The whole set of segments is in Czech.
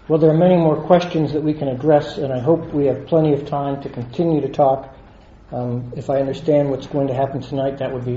Well, there are many more questions that we can address, and I hope we have plenty of time to continue to talk. If I understand what's going to happen tonight, that would be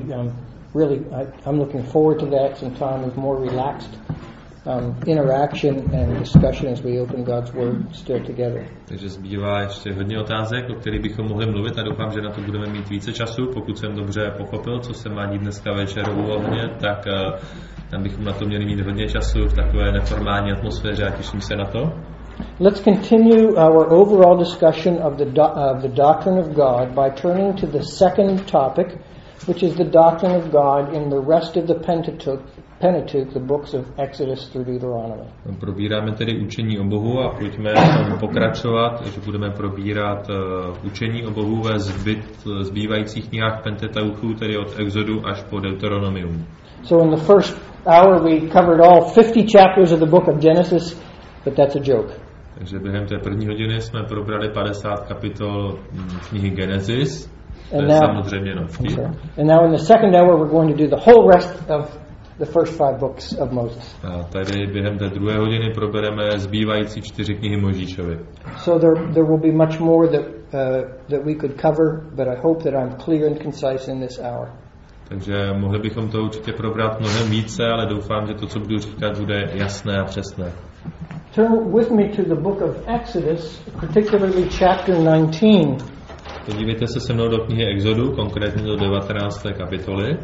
I'm looking forward to that, some time of more relaxed interaction and discussion as we open God's Word still together. Takže zbývá ještě hodně otázek, o kterých bychom mohli mluvit a doufám, že na to budeme mít více času. Pokud jsem dobře pochopil, co se má dít dneska večer uvolně, tak tam bychom na to měli mít hodně času v takové neformální atmosféře a těším se na to. Let's continue our overall discussion of the doctrine of God by turning to the second topic, which is the doctrine of God in the rest of the Pentateuch, the books of Exodus through Deuteronomy. Probíráme tedy učení o Bohu a pojďme pokračovat, že budeme probírat učení o Bohu ve zbývajících knihách Pentateuchu, tedy od Exodu až po Deuteronomium. So in the first hour we covered all 50 chapters of the book of Genesis, but that's a joke. Takže během té první hodiny jsme probrali 50 kapitol knihy Genesis. To je samozřejmě jenom vtip. And now in the second hour we're going to do the whole rest of the first 5 books of Moses. A tady během té druhé hodiny probereme zbývající 4 knihy Mojžíšovy. So there will be much more that we could cover, but I hope that I'm clear and concise in this hour. Takže mohli bychom to určitě probrat mnohem více, ale doufám, že to, co budu říkat, bude jasné a přesné. Turn with me to the book of Exodus, particularly chapter 19. Podívejte se se mnou do knihy Exodu, konkrétně do 19. kapitoly.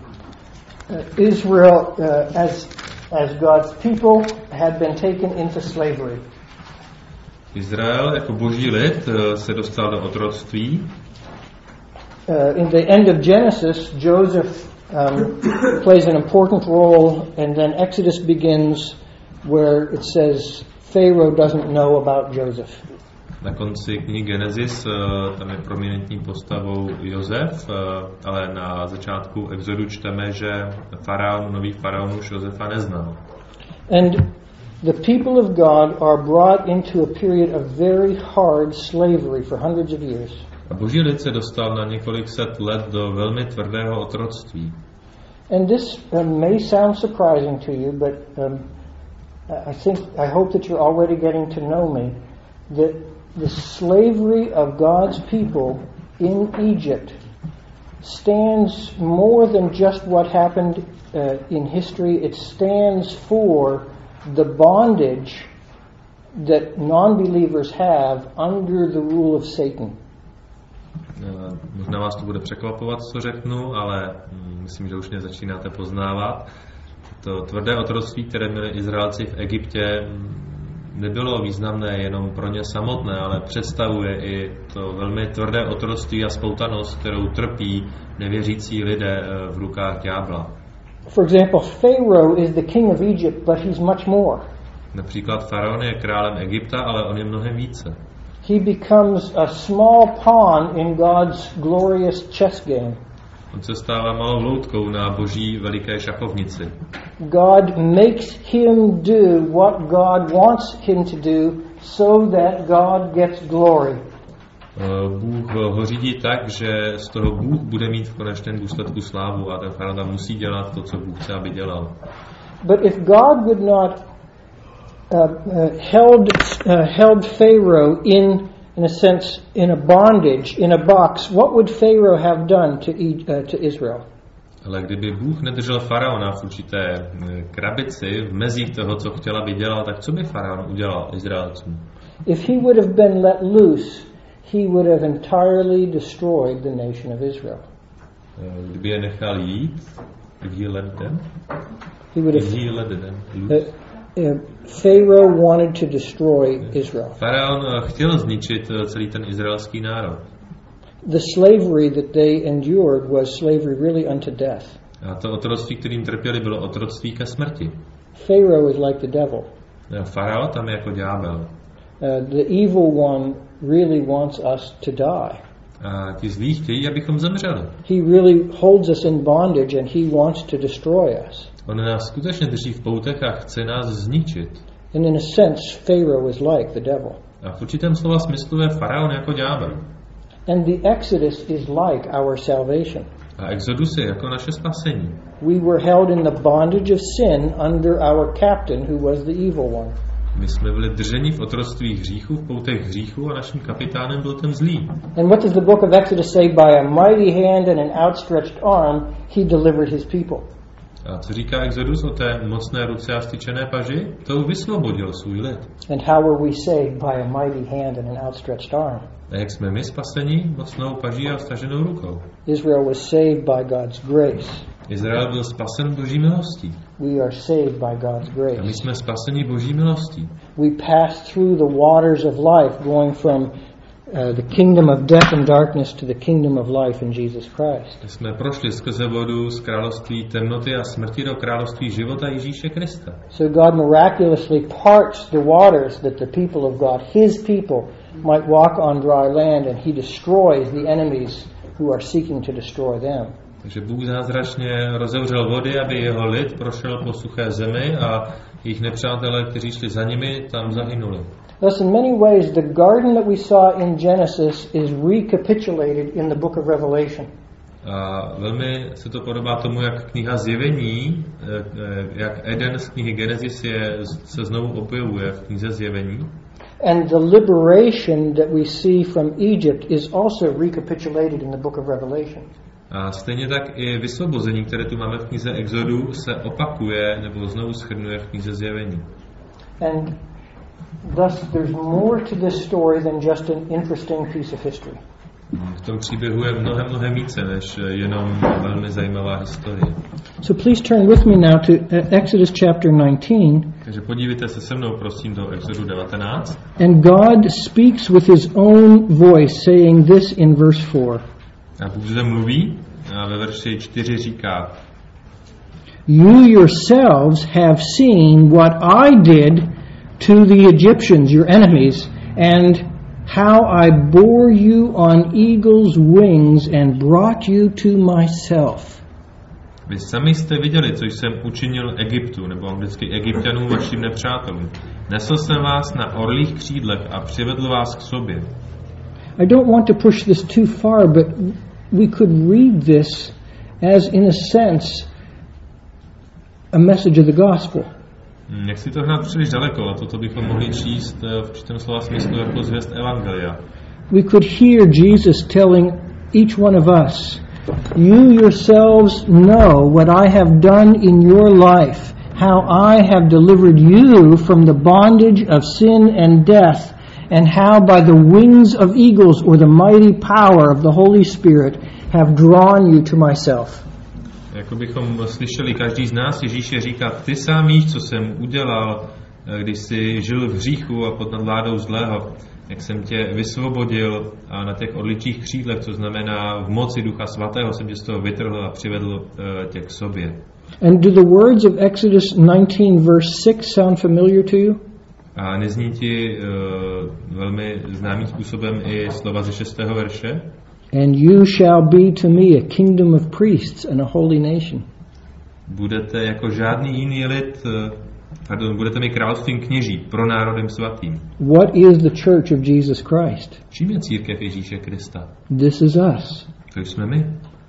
Israel, as God's people, had been taken into slavery. Izrael jako boží lid se dostal do otroctví. In the end of Genesis, Joseph plays an important role, and then Exodus begins where it says Pharaoh doesn't know about Joseph. Na konci knihy Genesis tam je prominentní postavou Josef, ale na začátku Exodu čteme, že nový faraon už Josefa neznal. And the people of God are brought into a period of very hard slavery for hundreds of years. A boží lid se dostal na několik set let do velmi tvrdého otroctví. And this may sound surprising to you, but I hope that you're already getting to know me, that the slavery of God's people in Egypt stands more than just what happened in history. It stands for the bondage that non-believers have under the rule of Satan. Možná vás to bude překvapovat, co řeknu, ale myslím, že už mě začínáte poznávat. To tvrdé otroctví, které měli Izraelci v Egyptě, nebylo významné jenom pro ně samotné, ale představuje i to velmi tvrdé otroctví a spoutanost, kterou trpí nevěřící lidé v rukách ďábla. For example, Pharaoh is the king of Egypt, but he's much more. Například faraon je králem Egypta, ale on je mnohem více. He becomes a small pawn in God's glorious chess game. On se stává malou loutkou na boží veliké šachovnici. God makes him do what God wants him to do so that God gets glory. Bůh ho řídí tak, že z toho Bůh bude mít v konečném důsledku slávu a ten faraon musí dělat to, co Bůh chce, aby dělal. But if God would not held Pharaoh in a sense in a bondage, in a box, what would Pharaoh have done to Israel? Ale kdyby Bůh nedržel faraona v určité krabici v mezích toho, co chtěl, aby dělal, tak co by faraon udělal Izraelcům? If he would have been let loose, he would have entirely destroyed the nation of Israel. Kdyby je nechal jít, if he let them, Pharaoh wanted to destroy Israel. Faraon chtěl zničit celý ten izraelský národ. The slavery that they endured was slavery really unto death. A to otroctví, kterým trpěli, bylo otroctví ke smrti. Pharaoh is like the devil. Farao tam je jako ďábel. The evil one really wants us to die. A ti zlí chtějí, abychom zemřeli. He really holds us in bondage and he wants to destroy us. On nás skutečně drží v poutech a chce nás zničit. And in a sense, Pharaoh is like the devil. A v určitém slova smyslu je faraon jako ďábel. And the Exodus is like our salvation. A Exodus je jako naše spasení. We were held in the bondage of sin under our captain who was the evil one. My jsme byli drženi v otroctví hříchu, v poutech hříchu a naším kapitánem byl ten zlý. And what does the book of Exodus say? By a mighty hand and an outstretched arm, he delivered his people. A co říká Exodus o té mocné ruce a styčené paži? To vysvobodil svůj lid. And how were we saved? By a mighty hand and an outstretched arm. A jak jsme my spaseni? Mocnou paží a staženou rukou. Israel was saved by God's grace. Izrael byl spasen Boží milostí. We are saved by God's grace. A my jsme spaseni Boží milostí. We pass through the waters of life, going from the kingdom of death and darkness to the kingdom of life in Jesus Christ. Jsme prošli skrze vodu z království temnoty a smrti do království života Ježíše Krista. So God miraculously parts the waters that the people of God, his people, might walk on dry land, and he destroys the enemies who are seeking to destroy them. Takže Bůh zázračně rozevřel vody, aby jeho lid prošel po suché zemi a jejich nepřátelé, kteří šli za nimi, tam zahynuli. Thus, in many ways, the garden that we saw in Genesis is recapitulated in the book of Revelation. A velmi se to podobá tomu, jak kniha Zjevení, jak Eden z knihy Genesis se znovu objevuje v knize Zjevení. And the liberation that we see from Egypt is also recapitulated in the book of Revelation. A stejně tak i vysvobození, které tu máme v knize Exodu, se opakuje nebo znovu shrnuje v knize Zjevení. And thus there's more to this story than just an interesting piece of history. V tom příběhu je mnohem více než jenom velmi zajímavá historie. So please turn with me now to Exodus chapter 19. Takže podívejte se se mnou prosím do Exodu 19. And God speaks with his own voice, saying this in verse 4. A Bůh zde mluví a ve verši 4 říká: You yourselves have seen what I did to the Egyptians, your enemies, and how I bore you on eagle's wings and brought you to myself. Vy sami jste viděli, co jsem učinil Egyptu, nebo anglicky Egypťanům, vašim nepřátelům. Nesl jsem vás na orlích křídlech a přivedl vás k sobě. I don't want to push this too far, but we could read this as, in a sense, a message of the gospel. Nechci to hnát příliš daleko, a toto bychom mohli číst v určitém slova smyslu jako zvěst evangelia. We could hear Jesus telling each one of us, you yourselves know what I have done in your life, how I have delivered you from the bondage of sin and death, and how by the wings of eagles or the mighty power of the Holy Spirit have drawn you to myself. Jako bychom slyšeli každý z nás Ježíše říkat, ty sám víš, co jsem udělal, když jsi žil v hříchu a pod nadvládou zlého, jak jsem tě vysvobodil a na těch orličích křídlech, co znamená v moci Ducha Svatého, jsem tě z toho vytrhl a přivedl tě k sobě. And do the words of Exodus 19 verse 6 sound familiar to you? A nezní ti velmi známým způsobem i slova ze 6. verše? And you shall be to me a kingdom of priests and a holy nation. Budete jako žádný jiný lid, budete mi královstvím kněží, pro národem svatým. What is the church of Jesus Christ? Čím je církev Ježíše Krista? This is us. To jsme my.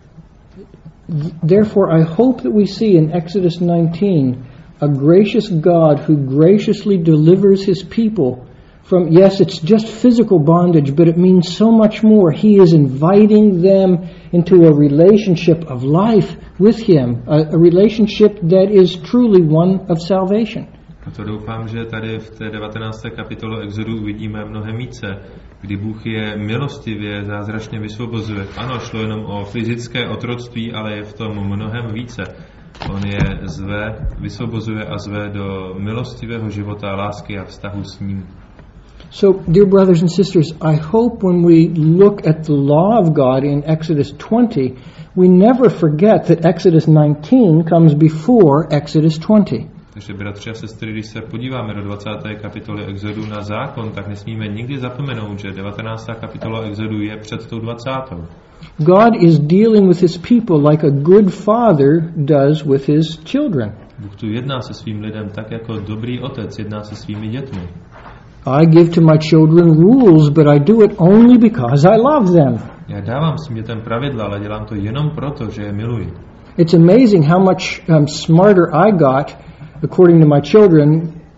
Therefore I hope that we see in Exodus 19 a gracious God who graciously delivers his people from, yes, it's just physical bondage, but it means so much more. He is inviting them into a relationship of life with him, a relationship that is truly one of salvation. A to doufám, že tady v té 19. kapitole Exodu uvidíme mnohem více, kdy Bůh je milostivě, zázračně vysvobozuje. Ano, šlo jenom o fyzické otroctví, ale je v tom mnohem více. On je zve, vysvobozuje a zve do milostivého života, lásky a vztahu s ním. So, dear brothers and sisters, I hope when we look at the law of God in Exodus 20, we never forget that Exodus 19 comes before Exodus 20. Takže bratři a sestry, když se podíváme do 20. kapitoly Exodu na zákon, tak nesmíme nikdy zapomenout, že 19. kapitola Exodu je před tou 20. God is dealing with his people like a good father does with his children. Bůh tu jedná se svým lidem tak, jako dobrý otec jedná se svými dětmi. I give to my children rules, but I do it only because I love them. Já dávám svým dětem pravidla, ale dělám to jenom proto, že je miluji. It's amazing how much smarter I got, according to my children,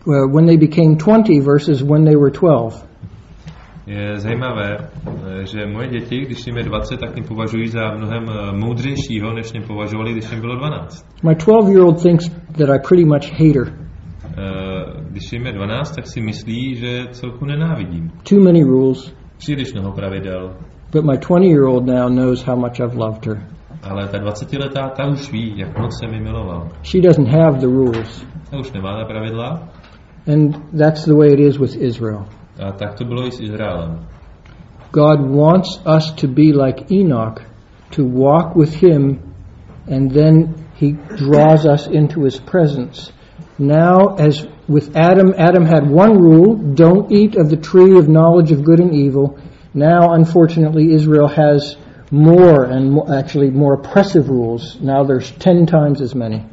when they became 20 versus when they were 12. Je zajímavé, že moje děti, když jim je 20, tak mě považují za mnohem moudřejšího, než mě považovali, když jim bylo 12. My 12-year-old thinks that I pretty much hate her. Když jim je 12, tak si myslí, že celku nenávidím. Too many rules. Příliš mnoho pravidel. But my 20-year-old now knows how much I've loved her. Ale ta 20letá, ta už ví, jak moc jsem ji miloval. She doesn't have the rules. Ta už nemá ta pravidla. And that's the way it is with Israel. A tak to bylo i s Izraelem. God wants us to be like Enoch, to walk with him, and then he draws us into his presence. Now, as with Adam, Adam had one rule, don't eat of the tree of knowledge of good and evil. Now, unfortunately, Israel has more and actually more oppressive rules. Now there's 10 times as many.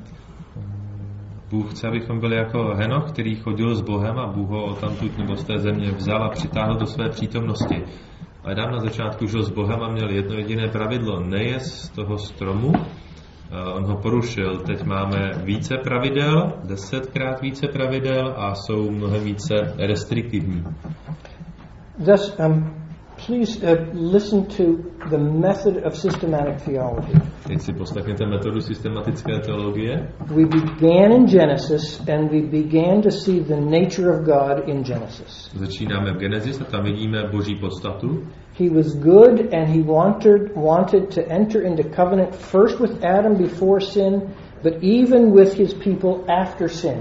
Bůh chce, abychom byli jako Henoch, který chodil s Bohem a Bůh ho odtamtud nebo z té země vzal a přitáhl do své přítomnosti. Adam na začátku žil s Bohem a měl jedno jediné pravidlo, nejest z toho stromu. On ho porušil. Teď máme více pravidel, 10krát více pravidel a jsou mnohem více restriktivní. Thus, please listen to the method of systematic theology. Teď si poslechněte metodu systematické teologie. We began in Genesis and we began to see the nature of God in Genesis. Začínáme v Genesis a tam vidíme Boží podstatu. He was good and he wanted to enter into covenant first with Adam before sin, but even with his people after sin.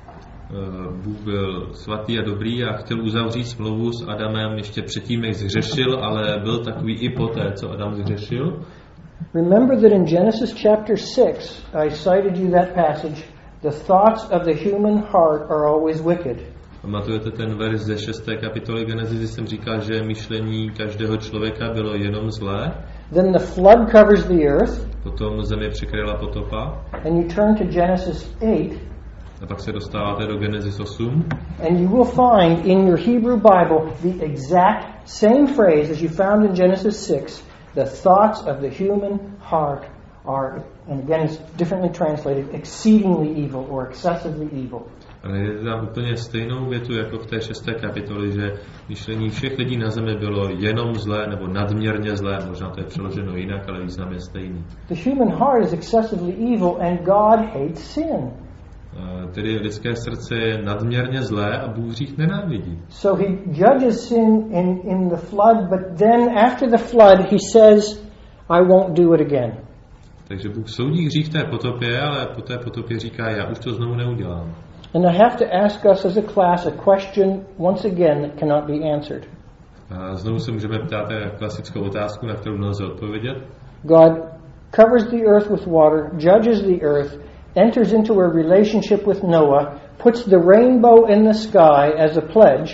Bůh byl svatý a dobrý a chtěl uzavřít smlouvu s Adamem ještě předtím, jak zhřešil, ale byl takový i poté, co Adam zhřešil. Remember that in Genesis chapter 6, I cited you that passage, the thoughts of the human heart are always wicked. Pamatujete ten verš ze 6. kapitoly Genesis, jsem říkal, že myšlení každého člověka bylo jenom zlé. Then the flood covers the earth. Potom země překryla potopa. And you turn to Genesis 8. A pak se dostáváte do Genesis 8. And you will find in your Hebrew Bible the exact same phrase as you found in Genesis 6. The thoughts of the human heart are, and again it's differently translated, exceedingly evil or excessively evil. A najdete tam úplně stejnou větu jako v té 6. kapitoli, že myšlení všech lidí na zemi bylo jenom zlé nebo nadměrně zlé, možná to je přeloženo jinak, ale význam je stejný. The human heart is excessively evil and God hates sin. Tedy lidské srdce je nadměrně zlé a Bůh hřích nenávidí. So he judges sin in the flood, but then after the flood he says, I won't do it again. Takže Bůh soudí hřích v té potopě, ale po té potopě říká, já už to znovu neudělám. And I have to ask us as a class a question once again that cannot be answered. A znovu se můžeme ptát klasickou otázku, na kterou nelze odpovědět. God covers the earth with water, judges the earth, enters into a relationship with Noah, puts the rainbow in the sky as a pledge.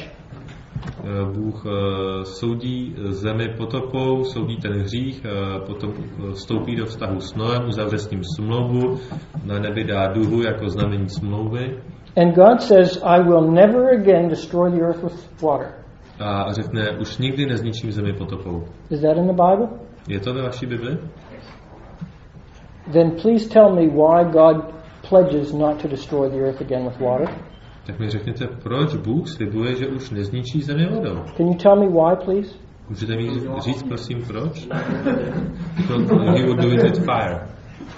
Bůh soudí zemi potopou, soudí ten hřích, potom vstoupí do vztahu s Noem, uzavře s ním smlouvu, na nebi dá duhu jako znamení smlouvy. And God says, I will never again destroy the earth with water. A řekne, už nikdy nezničím zemi potopou. Is that in the Bible? Je to ve vaší Bibli? Then please tell me why God pledges not to destroy the earth again with water. Tak mi řekněte, proč Bůh slibuje, že už nezničí zemi vodou? Can you tell me why, please? Můžete mi říct, prosím, proč? He would do it with fire.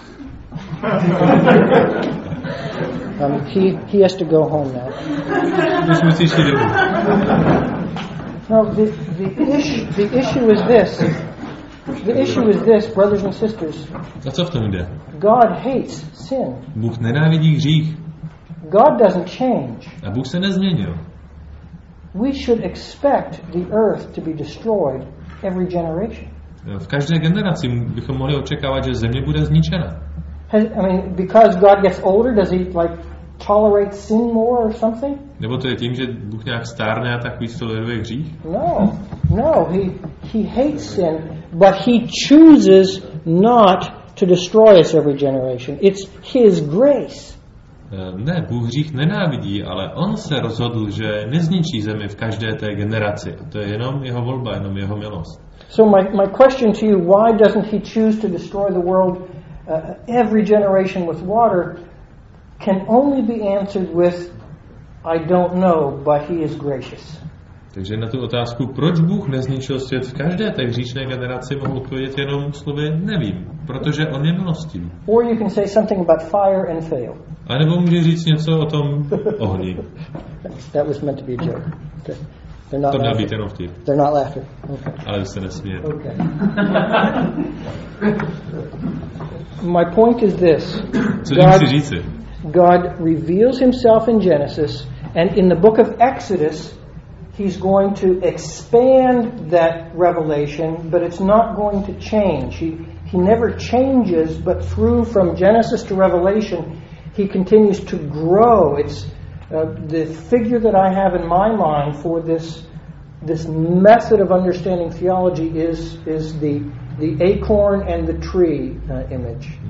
He has to go home now. Už musíš jít domů. No, the issue is this. The issue is this, brothers and sisters. A co v tom jde? God hates sin. Bůh nenávidí hřích. God doesn't change. A Bůh se nezměnil. We should expect the earth to be destroyed every generation. V každé generaci bychom mohli očekávat, že země bude zničena. Because God gets older, does he like tolerate sin more or something? Nebo to je tím, že Bůh nějak stárne a tak víc toleruje hřích? No, he hates sin, but he chooses not to destroy us every generation. It's his grace. Ne, Bůh hřích nenávidí, ale on se rozhodl, že nezničí zemi v každé té generaci. A to je jenom jeho volba, jenom jeho milost. So my question to you, why doesn't he choose to destroy the world every generation with water, can only be answered with I don't know, but he is gracious. Takže na tu otázku, proč Bůh nezničil svět v každé té hříšné generaci, mohu odpovědět jenom slovy nevím, protože on je milostivý. Or you can say something about fire and fail. A nebo může říct něco o tom ohni. That was meant to be a joke. Okay. They're not To měl laughing. být jenom vtip. They're not laughing. Okay. Ale vy se nesmějete. Okay. My point is this. Co tím chci říci? God reveals himself in Genesis, and in the book of Exodus, he's going to expand that revelation, but it's not going to change. He never changes, but from Genesis to Revelation, he continues to grow. It's the figure that I have in my mind for this method of understanding theology is the acorn and the tree image.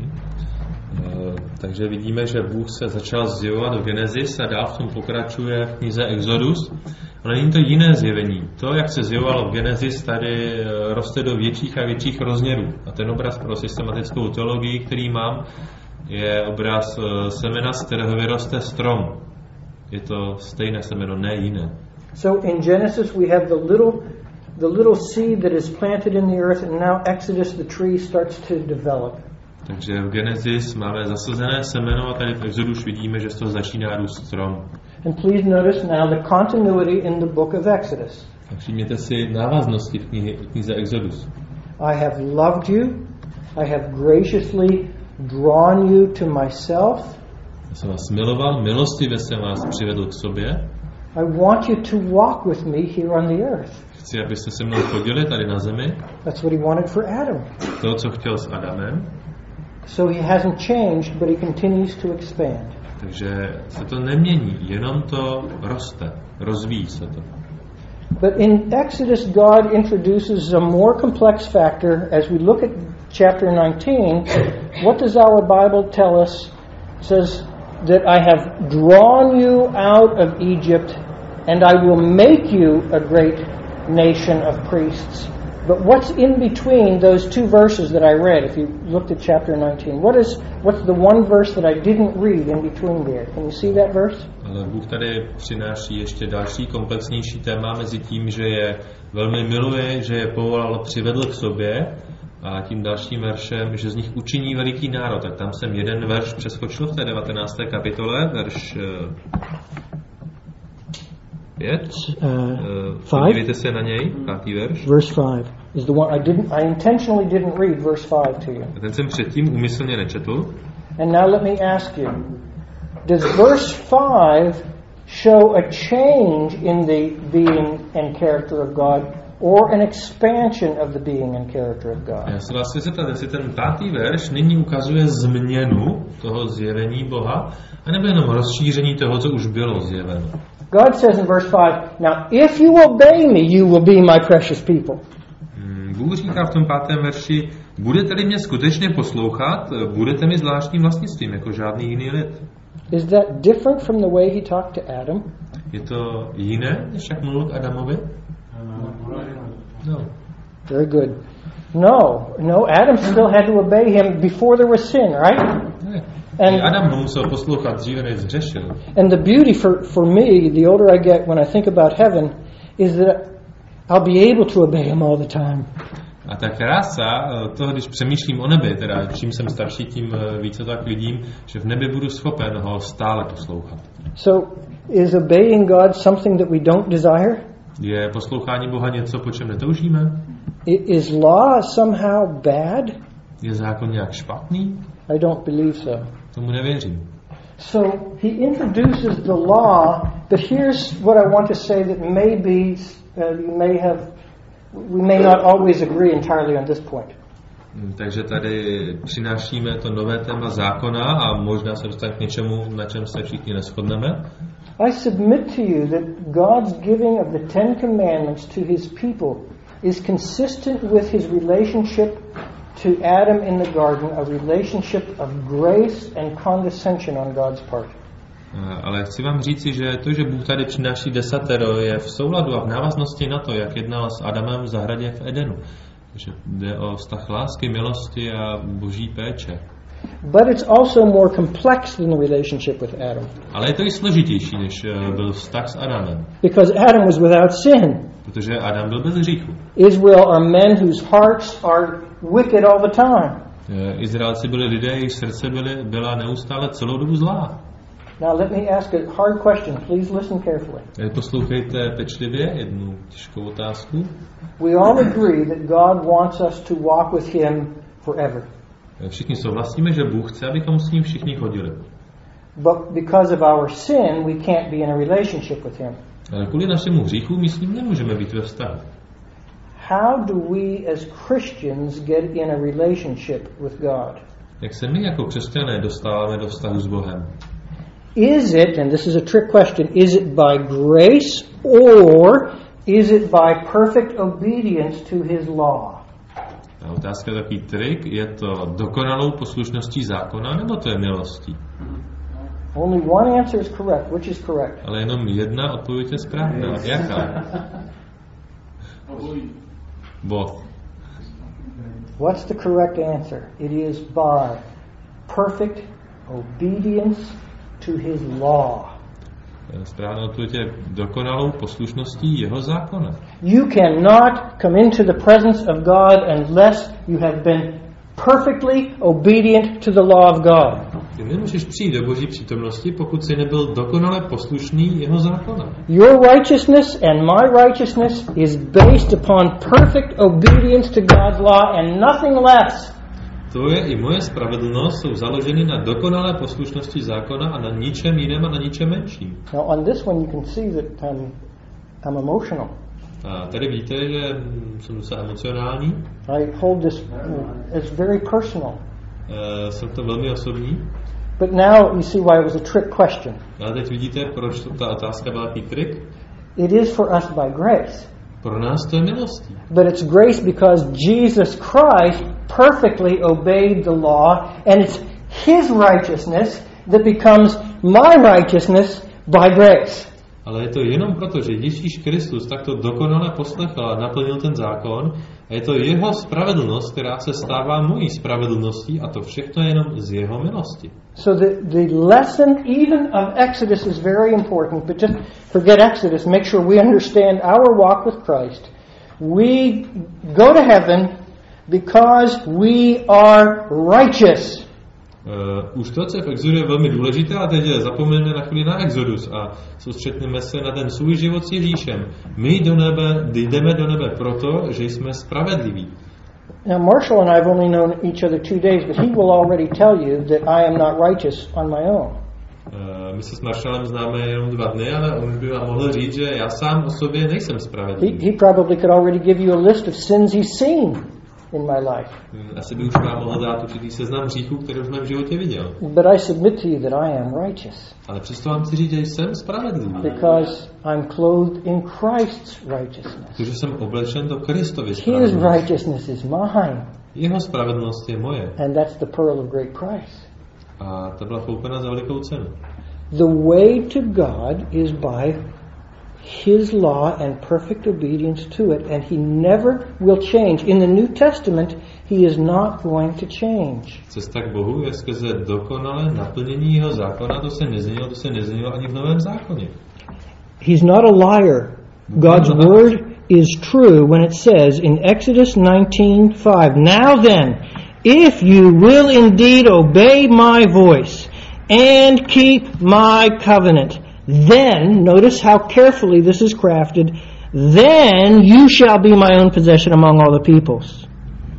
Takže vidíme, že Bůh se začal zjevovat v Genesis a dál v tom pokračuje v knize Exodus. Ale není to jiné zjevení. To, jak se zjevovalo v Genesis, tady roste do větších a větších rozměrů. A ten obraz pro systematickou teologii, který mám, je obraz semena, z kterého vyroste strom. Je to stejné semeno, ne jiné. So in Genesis we have the little seed that is planted in the earth, and now Exodus the tree starts to develop. Takže v Genesis máme zasazené semeno a tady v Exodus vidíme, že z toho začíná růst strom. And please notice now the continuity in the book of Exodus. A všimněte si návaznosti v knize Exodus. I have loved you, I have graciously drawn you to myself. Já jsem vás miloval, milostivě jsem vás přivedl k sobě. I want you to walk with me here on the earth. Chci, abyste se mnou chodili tady na zemi. That's what he wanted for Adam. To, co chtěl s Adamem. So he hasn't changed, but he continues to expand. Takže se to nemění, jenom to roste, rozvíjí se to. But in Exodus, God introduces a more complex factor. As we look at chapter 19, what does our Bible tell us? It says that I have drawn you out of Egypt, and I will make you a great nation of priests. But what's in between those two verses that I read, if you looked at chapter 19? What's the one verse that I didn't read in between there? Can you see that verse? Ale Bůh tady přináší ještě další komplexnější téma mezi tím, že je velmi miluje, že je povolal, přivedl k sobě, a tím dalším veršem, že z nich učiní veliký národ. Tak tam jsem jeden verš přeskočil v té 19. kapitole, verš 5. Podívejte se na něj, 5. verš. Verse 5 is the one I intentionally didn't read verse 5 to you. Ten jsem předtím úmyslně nečetl. And now let me ask you, does verse 5 show a change in the being and character of God, or an expansion of the being and character of God? Já se vás chci zeptat, jestli ten 5. verš nyní ukazuje změnu toho zjevení Boha, anebo jenom rozšíření toho, co už bylo zjeveno. God says in verse 5, now if you obey me, you will be my precious people. Bůh říká v tom 5. verši, budete-li mě skutečně poslouchat, budete mi zvláštním vlastnictvím, jako žádný jiný lid. Is that different from the way he talked to Adam? Je to jiné, než jak mluvil k Adamovi? No. Very good. No, Adam still had to obey him before there was sin, right? Ne. And Adam ho musel poslouchat dříve, než zhřešil. And the beauty for me, the older I get when I think about heaven, is that I'll be able to obey him all the time. A ta krása toho, když přemýšlím o nebi, teda čím jsem starší, tím více tak vidím, že v nebi budu schopen ho stále poslouchat. So, is obeying God something that we don't desire? Je poslouchání Boha něco, po čem netoužíme? Is law somehow bad? Je zákon nějak špatný? I don't believe so. Tomu nevěřím. So he introduces the law, but here's what I want to say that maybe we may not always agree entirely on this point. Takže tady přinášíme to nové téma zákona a možná se dostane k něčemu, na čem se všichni neshodneme. I submit to you that God's giving of the Ten Commandments to his people is consistent with his relationship to Adam in the garden, a relationship of grace and condescension on God's part. Ale chci vám říci, že to, že Bůh tady přináší desatero, je v souladu a v návaznosti na to, jak jednal s Adamem v zahradě v Edenu. Že jde o vztah lásky, milosti a boží péče. But it's also more complex than the relationship with Adam. Ale je to i složitější, než byl vztah s Adamem. Because Adam was without sin. Protože Adam byl bez hříchu. Israel are men whose hearts are wicked all the time. Izraelci byli lidé, jejich srdce byla neustále celou dobu zlá. Now let me ask a hard question. Please listen carefully. Poslouchejte pečlivě jednu těžkou otázku. We all agree that God wants us to walk with him forever. Všichni souhlasíme, že Bůh chce, abychom s ním všichni chodili. But because of our sin, we can't be in a relationship with him. Ale kvůli našemu hříchu my s ním nemůžeme být ve vztahu. How do we as Christians get in a relationship with God? Jak se my jako křesťané dostáváme do vztahu s Bohem? Is it, and this is a trick question, is it by grace or is it by perfect obedience to his law? A otázka je takový trik, je to dokonalou poslušností zákona, nebo to je milostí? Only one answer is correct. Which is correct? Ale jenom jedna odpověď je správná. Jaká? Both. What's the correct answer? It is by perfect obedience to his law. Správná odpověď je dokonalou poslušností jeho zákona. You cannot come into the presence of God unless you have been perfectly obedient to the law of God. Ty nemůžeš přijít do Boží přítomnosti, pokud jsi nebyl dokonale poslušný jeho zákona. Your righteousness and my righteousness is based upon perfect obedience to God's law and nothing less. Tvoje i moje spravedlnost jsou založeny na dokonalé poslušnosti zákona a na ničem jiném a na ničem menším. Now on this one you can see that I'm emotional. A tady víte, že jsem docela emocionální. I hold this as very personal. Jsem to velmi osobní. But now you see why it was a trick question. A teď vidíte, proč ta otázka byla takový trik? It is for us by grace. Pro nás to je milostí. But it's grace because Jesus Christ perfectly obeyed the law, and it's his righteousness that becomes my righteousness by grace. Ale je to jenom proto, že Ježíš Kristus takto dokonale poslechl a naplnil ten zákon, a je to jeho spravedlnost, která se stává mojí spravedlností, a to všechno jenom z jeho milosti. So the lesson even of Exodus is very important, but just forget Exodus, make sure we understand our walk with Christ. We go to heaven because we are righteous. Už to, co je v Exodu, je velmi důležité, a teď zapomeňme na chvíli na Exodus a soustředneme se na ten svůj život s Ježíšem. My jdeme do nebe proto, že jsme spravedliví. Now Marshall and I have only known each other 2 days, but he will already tell you that I am not righteous on my own. My se s Marshallem známe jenom 2 dny, ale on by vám mohl říct, že já sám o sobě nejsem spravedlivý. He probably could already give you a list of sins he's seen in my life. Asi by už vám mohl dát určitý seznam hříchů, které už v mém životě viděl. But I submit to you that I am righteous. Ale přesto vám chci říct, že jsem spravedlivý. Because I'm clothed in Christ's righteousness. Protože jsem oblečen do Kristovy His spravedlnosti. righteousness is mine. Jeho spravedlnost je moje. And that's the pearl of great price. A ta byla koupena za velikou cenu. The way to God is by his law and perfect obedience to it, and he never will change. In the New Testament, he is not going to change. Cesta k Bohu je skrze dokonalé naplnění jeho zákona, to se nezměnilo ani v Novém zákoně. He's not a liar. God's word is true when it says in Exodus 19:5, "Now then, if you will indeed obey my voice and keep my covenant, then," notice how carefully this is crafted, "then you shall be my own possession among all the peoples."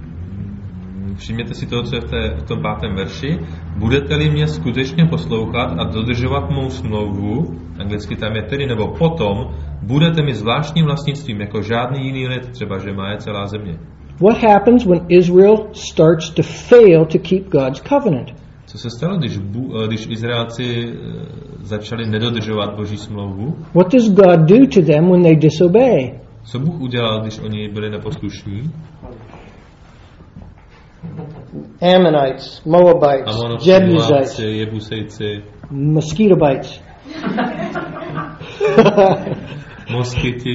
Všimněte si toho, co je v tom 5. verši. Budete-li mě skutečně poslouchat a dodržovat mou smlouvu, anglicky tam je tedy, nebo potom, budete mi zvláštním vlastnictvím, jako žádný jiný lid, třeba že má je celá země. What happens when Israel starts to fail to keep God's covenant? Co se stalo, když Izraelci začali nedodržovat Boží smlouvu? What does God do to them when they disobey? Co Bůh udělal, když oni byli neposlušní? Ammonites, Moabites, Jebusites, Jebusejci, mosquito bites. Moskyti.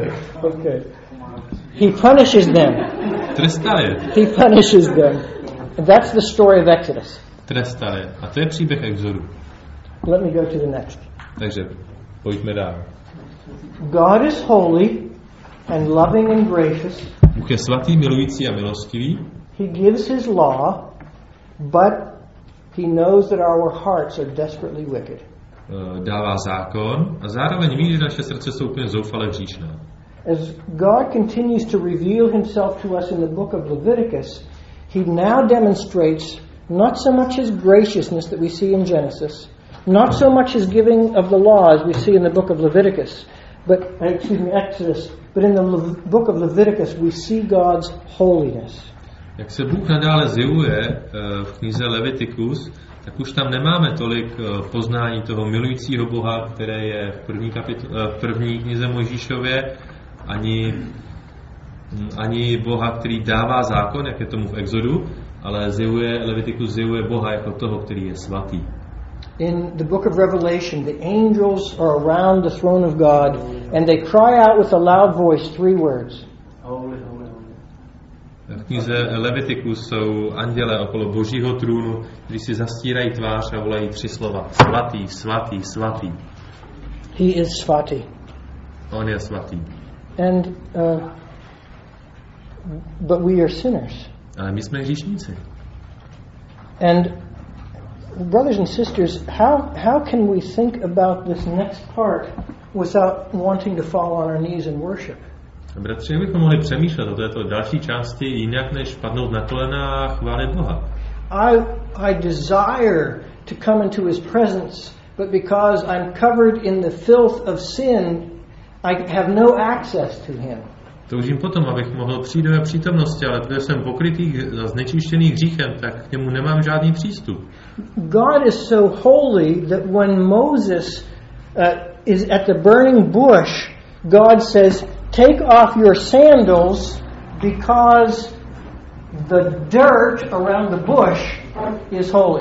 Okay. He punishes them. Trestal je. He punishes them. That's the story of Exodus. Trestali. A to je příběh Exodu. Let me go to the next. Takže pojďme dál. God is holy and loving and gracious. Bůh je svatý, milující a milostivý. He gives his law, but he knows that our hearts are desperately wicked. Dává zákon a zároveň ví, že naše srdce jsou úplně zoufale hříšné. As God continues to reveal himself to us in the book of Leviticus, he now demonstrates not so much his graciousness that we see in Genesis, not so much his giving of the law as we see in the book of Leviticus, Exodus, but in the book of Leviticus we see God's holiness. Jak se Bůh nadále zjevuje v knize Levitikus, tak už tam nemáme tolik poznání toho milujícího Boha, které je v první knize Mojžíšově, ani Boha, který dává zákon, jak je tomu v Exodu, ale Levitikus zjevuje Boha jako toho, který je svatý. In the book of Revelation, the angels are around the throne of God and they cry out with a loud voice 3 words. Holy, holy, holy. V knize Levitikus jsou anděle okolo Božího trůnu, kteří si zastírají tvář a volají 3 slova. Svatý, svatý, svatý. He is svatý. On je svatý. And but we are sinners. Ale my jsme hříšníci. And brothers and sisters, how can we think about this next part without wanting to fall on our knees and worship? Bratři, jak bychom mohli přemýšlet o této další části jinak, než padnout na kolena a chválit Boha? I desire to come into his presence, but because I'm covered in the filth of sin, I have no access to him. Toužím potom, abych mohl přijít do jeho přítomnosti, ale protože jsem pokrytý a znečištěný hříchem, tak k němu nemám žádný přístup. God is so holy that when Moses is at the burning bush, God says, "Take off your sandals because the dirt around the bush is holy."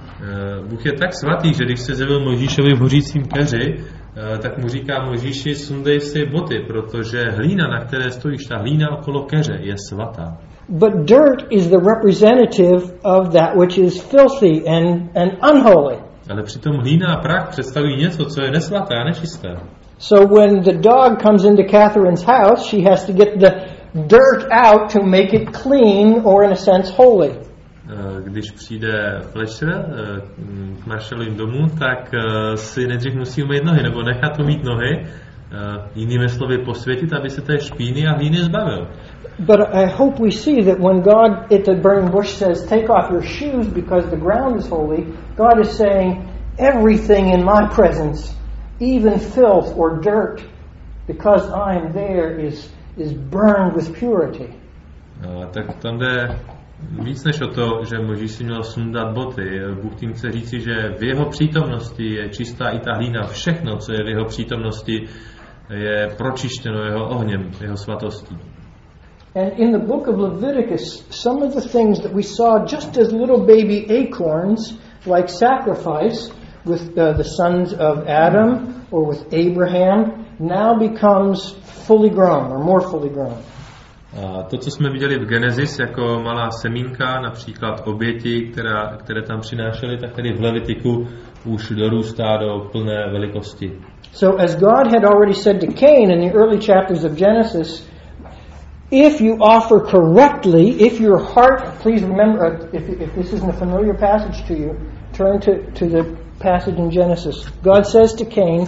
Bůh je tak svatý, že když se zjevil Mojžíšovi v hořícím keři, tak mu říká Mojžíši, sundej si boty, protože hlína, na které stojíš, ta hlína okolo keře je svatá. But dirt is the representative of that which is filthy and unholy. Ale přitom hlína a prach představují něco, co je nesvaté a nečisté. So when the dog comes into Catherine's house, she has to get the dirt out to make it clean or in a sense holy. Když přijde Fletcher k Marshallovým domů, tak si nejdřív musí umýt nohy, nebo nechat umýt nohy, jinými slovy posvětit, aby se té špíny a hlíny zbavil. But I hope we see that when God at the burning bush says, "Take off your shoes because the ground is holy," God is saying, everything in my presence, even filth or dirt, because I am there, is burned with purity. Tak tam jde víc než o to, že Mojžíš si měl sundat boty. Bůh tím chce říci, že v jeho přítomnosti je čistá i ta hlína. Všechno, co je v jeho přítomnosti, je pročištěno jeho ohněm, jeho svatostí. And in the book of Leviticus, some of the things that we saw just as little baby acorns, like sacrifice with the sons of Adam or with Abraham, now becomes fully grown or more fully grown. A to, co jsme viděli v Genesis jako malá semínka, například oběti, které tam přinášely, tak tady v Levitiku už dorůstá do plné velikosti. So as God had already said to Cain in the early chapters of Genesis, if you offer correctly, if your heart, please remember, if this isn't a familiar passage to you, turn to the passage in Genesis. God says to Cain,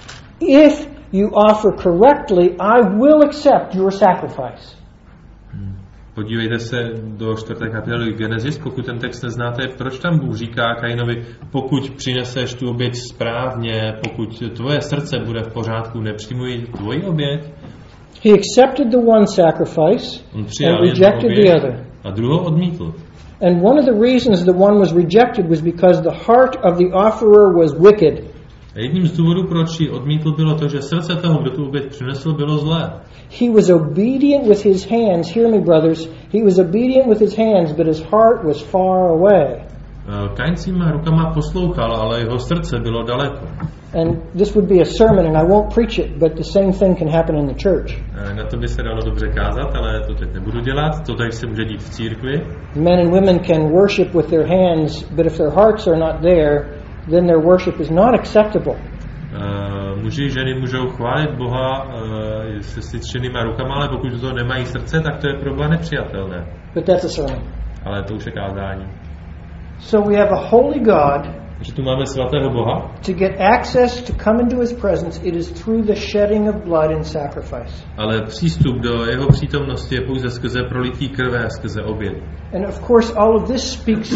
if you offer correctly, I will accept your sacrifice. Podívejte se do 4. kapitoly Genesis, pokud ten text neznáte, proč tam Bůh říká Kainovi, pokud přineseš tu oběť správně, pokud tvoje srdce bude v pořádku, nepřijmuji tvoji oběť. He accepted the one sacrifice and rejected the other. A druhou odmítl. And one of the reasons the one was rejected was because the heart of the offerer was wicked. A jedním z důvodů, proč ji odmítl, bylo to, že srdce toho, kdo tu oběť přinesl, bylo zlé. He was obedient with his hands. Hear me, brothers. He was obedient with his hands, but his heart was far away. Kain svýma rukama poslouchal, ale jeho srdce bylo daleko. And this would be a sermon, and I won't preach it, but the same thing can happen in the church. Na to by se dalo dobře kázat, ale to teď nebudu dělat. To tady se může dít v církvi. Men and women can worship with their hands, but if their hearts are not there, then their worship is not acceptable. Muži, ženy můžou chválit Boha se styčenýma rukama, ale pokud do toho nemají srdce, tak to je pro Boha nepřijatelné. But that's a sermon. Ale to už je kázání. So we have a holy God. Takže tu máme svatého Boha. To get access to come into his presence, it is through the shedding of blood and sacrifice. Ale přístup do jeho přítomnosti je pouze skrze prolití krve, skrze oběť. And of course all of this speaks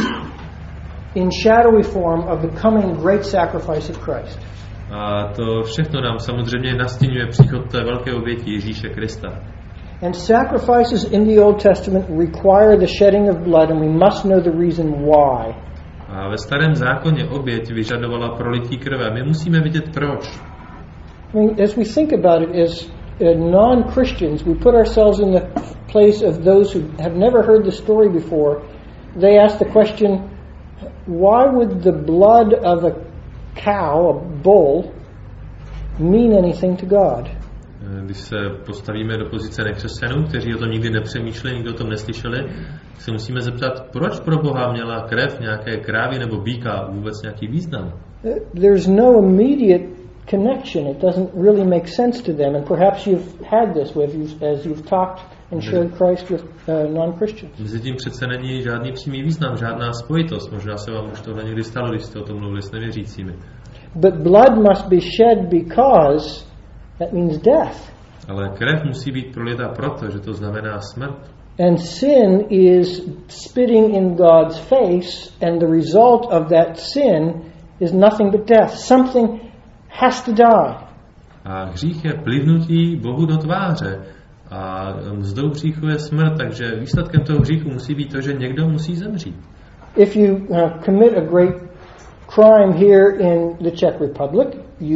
in shadowy form of the coming great sacrifice of Christ. A to všechno nám samozřejmě nastínuje příchod té velké oběti Ježíše Krista. And sacrifices in the Old Testament require the shedding of blood, and we must know the reason why. A ve Starém zákoně oběť vyžadovala prolití krve. My musíme vidět proč. I mean, as we think about it as non-Christians, we put ourselves in the place of those who have never heard the story before. They ask the question, why would the blood of a cow, a bull, mean anything to God? Když se postavíme do pozice nekřesťanů, kteří o tom nikdy nepřemýšleli, nikdo o tom neslyšeli, se musíme zeptat, proč pro Boha měla krev nějaké krávy nebo býka vůbec nějaký význam? There's no immediate connection. It doesn't really make sense to them. And perhaps you've had this as you've talked and shared Christ with non-Christians. Mezi tím přece není žádný přímý význam, žádná spojitost. Možná se vám už tohle někdy stalo, když jste o tom mluvili s nevěřícími. But blood must be shed because that means death. Ale krev musí být prolita proto, že to znamená smrt. And sin is spitting in God's face, and the result of that sin is nothing but death. Something has to die. A hřích je plivnutí Bohu do tváře. A mzdou hříchu je smrt, takže výsledkem toho hříchu musí být to, že někdo musí zemřít. If you commit a great crime here in the Czech Republic,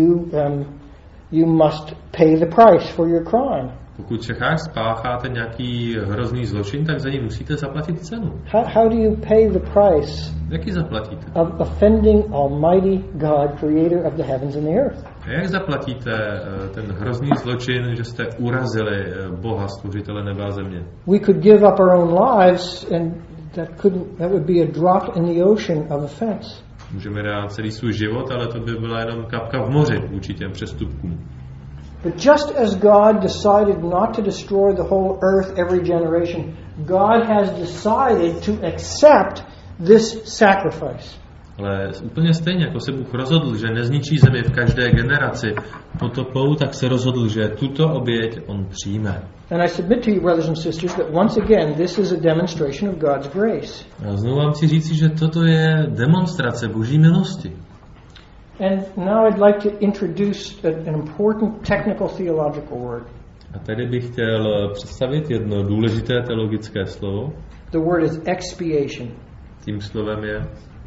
you must pay the price for your crime. Pokud v Čechách spácháte nějaký hrozný zločin, tak za něj musíte zaplatit cenu. How do you pay the price? Jak ji zaplatíte? Of offending Almighty God, creator of the heavens and the earth. A jak zaplatíte ten hrozný zločin, že jste urazili Boha, stvořitele nebe a země? We could give up our own lives, and that would be a drop in the ocean of offense. Můžeme dát celý svůj život, ale to by byla jenom kapka v moři vůči těm přestupkům. But just as God decided not to destroy the whole earth every generation, God has decided to accept this sacrifice. Ale úplně stejně, jako se Bůh rozhodl, že nezničí zemi v každé generaci potopou, tak se rozhodl, že tuto oběť on přijme. And I submit to you, brothers and sisters, that once again this is a demonstration of God's grace. A znovu vám chci říct, že toto je demonstrace Boží milosti. And now I'd like to introduce an important technical theological word. A tady bych chtěl představit jedno důležité teologické slovo. The word is expiation. Tím slovem je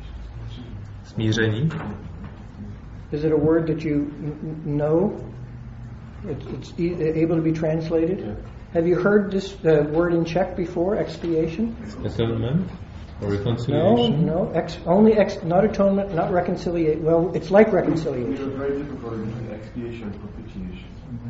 smíření. Is it a word that you know? It's able to be translated? Yeah. Have you heard this word in Czech before, expiation? Atonement or reconciliation? No, not atonement, not reconciliation. Well, it's like reconciliation. It's very difficult in expiation, propitiation.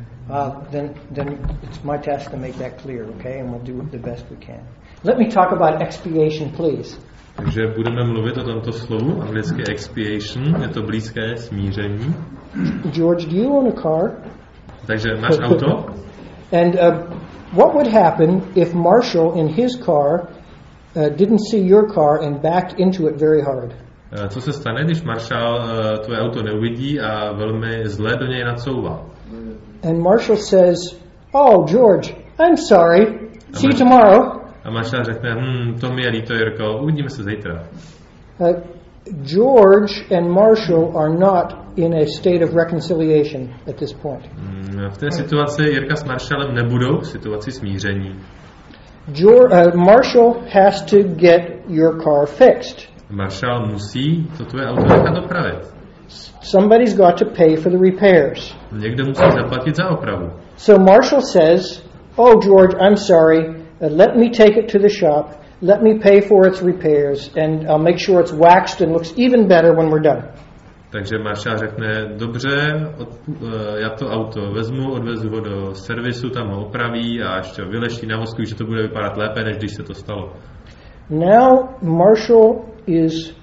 Then it's my task to make that clear, okay? And we'll do the best we can. Let me talk about expiation, please. Takže budeme mluvit o tomto slovu, anglicky expiation, je to blízké smíření. George, do you own a car? Takže máš auto? And what would happen if Marshall in his car didn't see your car and backed into it very hard? Co se stane, když Marshall tvoje auto neuvidí a velmi zle do něj nacouvá? And Marshall says, "Oh, George, I'm sorry. See you tomorrow." A Marshall řekne, to mi je líto, Jirko, uvidíme se zítra. George and Marshall are not in a state of reconciliation at this point. V té situaci Jirka s Marshallem nebudou v situaci smíření. Marshall has to get your car fixed. Marshall musí to tvoje auto nechat opravit. Somebody's got to pay for the repairs. Někdo musí zaplatit za opravu. So Marshall says, "Oh, George, I'm sorry. Let me take it to the shop. Let me pay for its repairs, and I'll make sure it's waxed and looks even better when we're done." Takže maršál řekne, dobře, já to auto vezmu, odvezu ho do servisu, tam ho opraví a ještě vyleští na mozku, že to bude vypadat lépe, než když se to stalo. Now Marshall is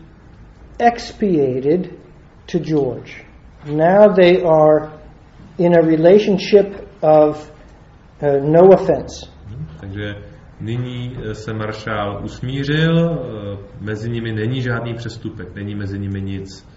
expiated to George. Now they are in a relationship of no offense. Takže nyní se maršál usmířil, mezi nimi není žádný přestupek, není mezi nimi nic.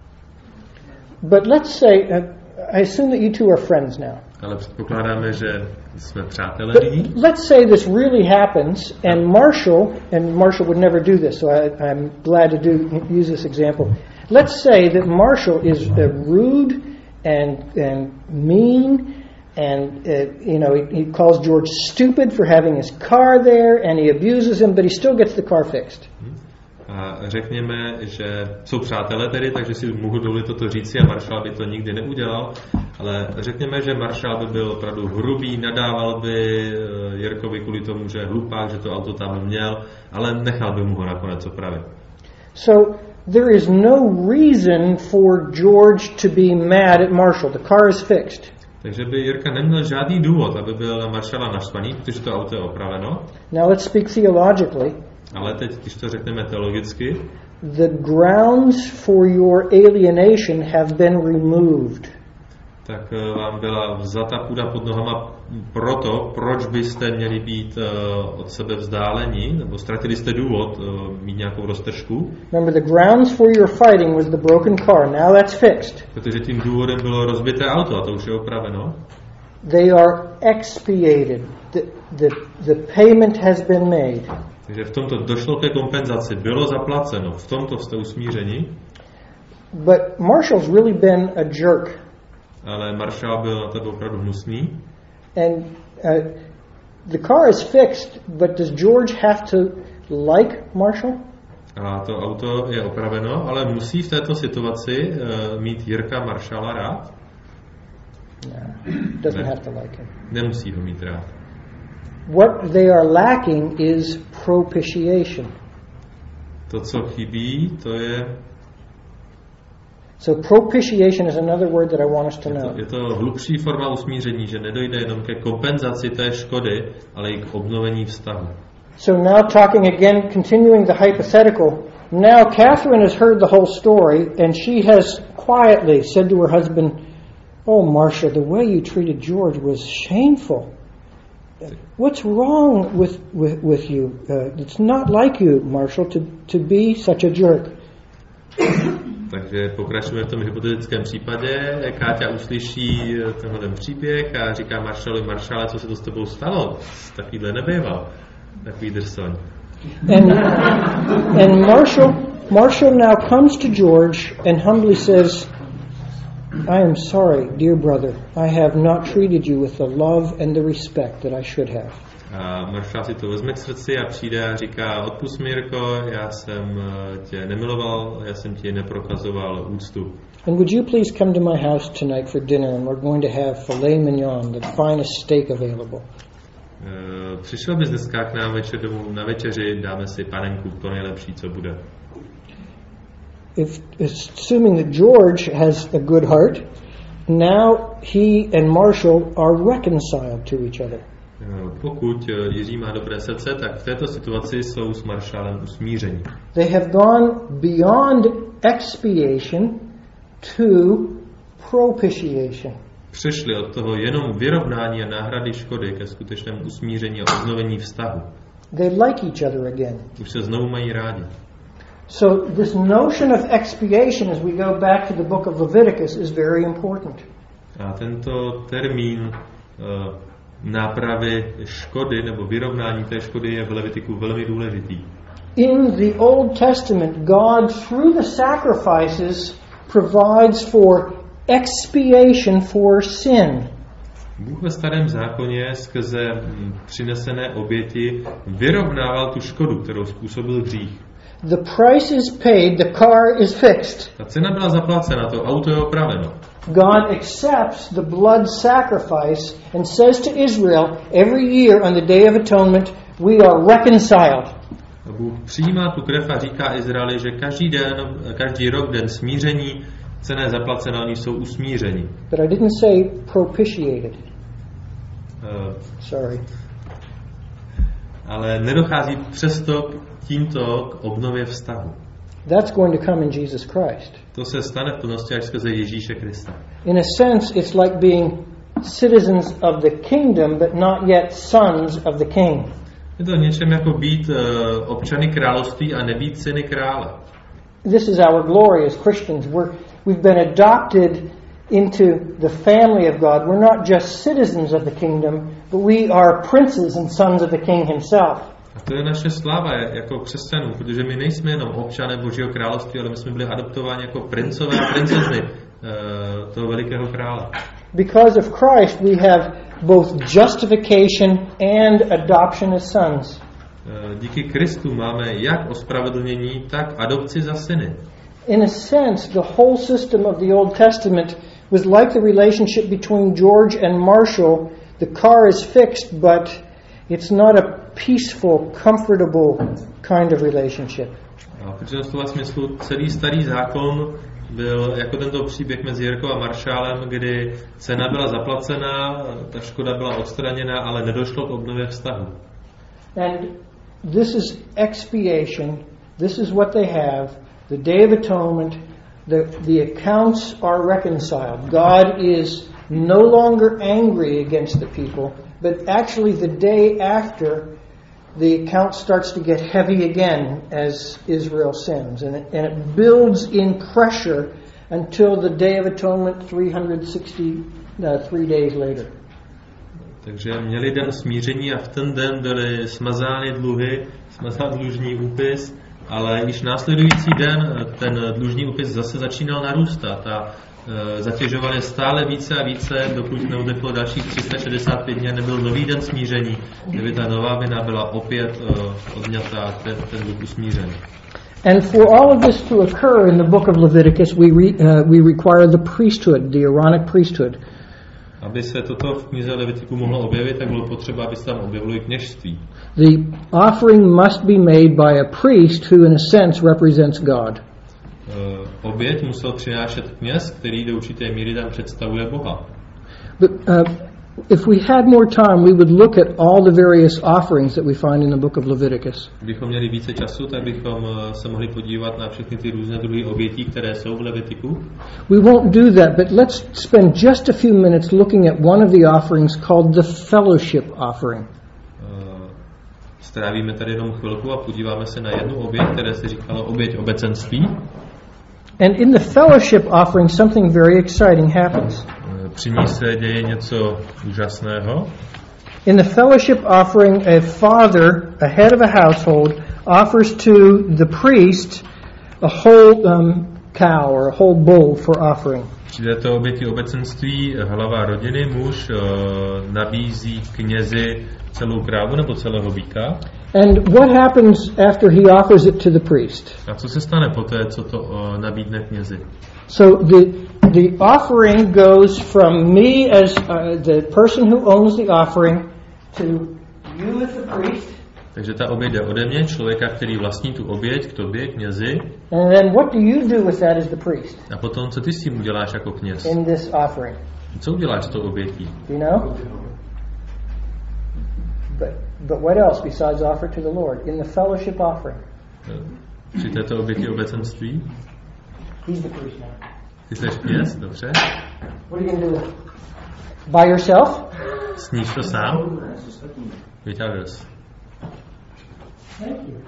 But let's say, I assume that you two are friends now. Ale předpokládáme, že jsme přátelé nyní. But let's say this really happens, and Marshall would never do this, so I'm glad to use this example. Let's say that Marshall is rude and mean, and he calls George stupid for having his car there, and he abuses him, but he still gets the car fixed. A řekněme, že jsou přátelé tedy, takže si mohu dovolit toto říci a maršál by to nikdy neudělal, ale řekněme, že maršál by byl opravdu hrubý, nadával by Jirkovi kvůli tomu, že je hlupák, že to auto tam měl, ale nechal by mu ho nakonec opravit. So there is no reason for George to be mad at Marshall. The car is fixed. Takže by Jirka neměl žádný důvod, aby byl na maršala naštvaný, protože to auto je opraveno. Now let's speak theologically. Ale teď, když to řekneme teologicky, the grounds for your alienation have been removed. Tak vám byla vzata půda pod nohama proto, proč byste měli být od sebe vzdálení, nebo ztratili jste důvod mít nějakou roztržku. Remember, the grounds for your fighting was the broken car. Now that's fixed. Protože tím důvodem bylo rozbité auto a to už je opraveno. They are expiated. The payment has been made. Takže v tomto došlo ke kompenzaci, bylo zaplaceno, v tomto jste usmířeni. But Marshall's really been a jerk. Ale maršál byl na tebe opravdu hnusný. And the car is fixed, but does George have to like Marshall? A to auto je opraveno, ale musí v této situaci mít Jirka maršala rád? No, doesn't have to like him. Nemusí ho mít rád. What they are lacking is propitiation. To, co chybí, to je... So propitiation is another word that I want us to know. Je to hlubší forma usmíření, že nedojde jenom ke kompenzaci té škody, ale i k obnovení vztahu. So now talking again, continuing the hypothetical, now Catherine has heard the whole story and she has quietly said to her husband, "Oh, Marcia, the way you treated George was shameful. What's wrong with you? It's not like you, Marshall, to be such a jerk." Takže pokračujeme v tom hypotetickém případě. Káťa uslyší tenhle příběh a říká Marshallovi, Marshale, co se to s tebou stalo? Takovýhle nebýval. Takový drsoň. And Marshall now comes to George and humbly says, "I am sorry, dear brother. I have not treated you with the love and the respect that I should have." A Maršál si to vezme k srdci a přijde a říká, odpusť mi, Jirko, já jsem tě nemiloval, já jsem ti neprokazoval úctu. And would you please come to my house tonight for dinner, and we're going to have filet mignon, the finest steak available. Přišel bys dneska k nám večer domů na večeři, dáme si panenku, to nejlepší, co bude. Assuming that George has a good heart, now he and Marshall are reconciled to each other. Pokud Jiří má dobré srdce, tak v této situaci jsou s maršálem usmíření. They have gone beyond expiation to propitiation. Přešli od toho jenom vyrovnání a náhrady škody ke skutečnému usmíření a obnovení vztahu. They like each other again. Už se znovu mají rádi. So this notion of expiation, as we go back to the book of Leviticus, is very important. A tento termín nápravy škody nebo vyrovnání té škody je v Levitiku velmi důležitý. In the Old Testament, God, through the sacrifices, provides for expiation for sin. Bůh ve Starém zákoně skrze přinesené oběti vyrovnával tu škodu, kterou způsobil hřích. The price is paid, the car is fixed. Ta cena byla zaplacena, to auto je opraveno. God accepts the blood sacrifice and says to Israel, every year on the Day of Atonement, we are reconciled. Bůh přijímá tu krev a říká Izraeli, že každý rok, den smíření, cena je zaplacena, oni jsou usmířeni. But I didn't say propitiated. Sorry. Ale nedochází přesto tímto k obnově vztahu. That's going to come in Jesus Christ. To se stane v plnosti až skrze Ježíše Krista. In a sense, it's like being citizens of the kingdom, but not yet sons of the king. Je to něčem jako být občany království a nebýt syny krále. This is our glory as Christians. We've been adopted into the family of God. We're not just citizens of the kingdom, but we are princes and sons of the king himself. A to je naše sláva jako křesťanů, protože my nejsme jenom občané Božího království, ale my jsme byli adoptováni jako princové a princezny toho velikého krále. Because of Christ we have both justification and adoption as sons. Díky Kristu máme jak ospravedlnění, tak adopci za syny. In a sense, the whole system of the Old Testament was like the relationship between George and Marshall. The car is fixed, but it's not a peaceful, comfortable kind of relationship. A v určitém slova smyslu celý starý zákon byl jako tento příběh mezi Jirkou a Marshallem, kdy cena byla zaplacená, ta škoda byla odstraněna, ale nedošlo k obnově vztahu. And this is expiation. This is what they have. The Day of Atonement. The accounts are reconciled. God is no longer angry against the people, but actually the day after, the account starts to get heavy again as Israel sins. And it builds in pressure until the Day of Atonement 363 days later. Takže měli den smíření a v ten den byly smazány dluhy, smazán dlužní úpis, ale již následující den ten dlužní úpis zase začínal narůstat a zatěžoval je stále více a více, dokud neudechlo dalších 365 dní a nebyl nový den smíření, kdyby ta nová vina byla opět odňatá, ten duch usmířen. And for all of this to occur in the book of Leviticus, we require the priesthood, the Aaronic priesthood. Aby se toto v knize Levitiku mohlo objevit, tak bylo potřeba, aby se tam objevilo i kněžství. The offering must be made by a priest who in a sense represents God. Oběť musel přinášet kněz, který do určité míry tam představuje Boha. But if we had more time, we would look at all the various offerings that we find in the book of Leviticus. Kdybychom měli více času, tak bychom se mohli podívat na všechny ty různé druhy obětí, které jsou v Levitiku. We won't do that, but let's spend just a few minutes looking at one of the offerings called the fellowship offering. Strávíme tady jenom chvilku a podíváme se na jednu oběť, které se říkalo oběť obecenství. And in the fellowship offering, something very exciting happens. Při ní se děje něco úžasného. In the fellowship offering, a father, a head of a household, offers to the priest a whole cow or a whole bull for offering. Při této oběti obecenství hlava rodiny, muž, nabízí knězi celou krávu nebo celého býka. And what happens after he offers it to the priest? A co se stane poté, co to nabídne knězi? So the offering goes from me as the person who owns the offering to you as the priest. Takže ta oběť jde ode mě, člověka, který vlastní tu oběť, k tobě, knězi. And then what do you do with that as the priest? A potom, co ty s tím uděláš jako kněz? In this offering. Co uděláš s tou obětí? You know? But what else besides offer to the Lord? In the fellowship offering. Při této oběti obecenství? He's the priest now. Ty jsi kněz, dobře. What are you going to do with it? By yourself? Sníš to sám? Vyťávěs. Thank you.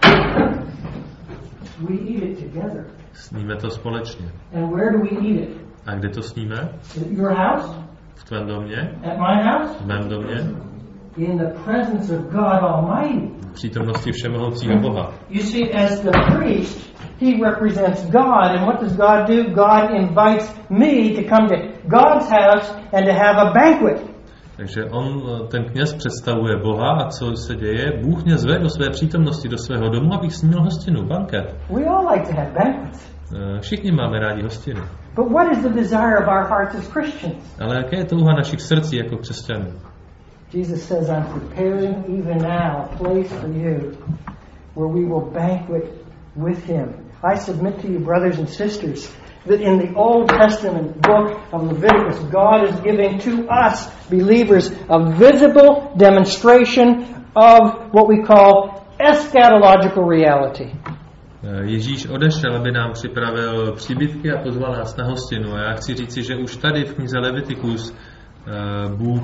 We eat it together. Sníme to společně. And where do we eat it? A kde to sníme? Is it your house? V tvém domě? At my house? V mém domě? In the presence of God Almighty. V přítomnosti všemohoucího Boha. You see, as the priest, he represents God. And what does God do? God invites me to come to God's house and to have a banquet. Takže ten kněz představuje Boha a co se děje? Bůh mě zve do své přítomnosti, do svého domu, abych s ním měl hostinu, banket. We all like to have banquets. Všichni máme rádi hostiny. But what is the desire of our hearts as Christians? Ale jaké je touha našich srdcí jako křesťanů? Jesus says, I'm preparing even now a place for you where we will banquet with him. I submit to you, brothers and sisters, that in the Old Testament book of Leviticus, God is giving to us, believers, a visible demonstration of what we call eschatological reality. Ježíš odešel, aby nám připravil příbytky a pozval nás na hostinu. A já chci říci, že už tady v knize Levitikus Bůh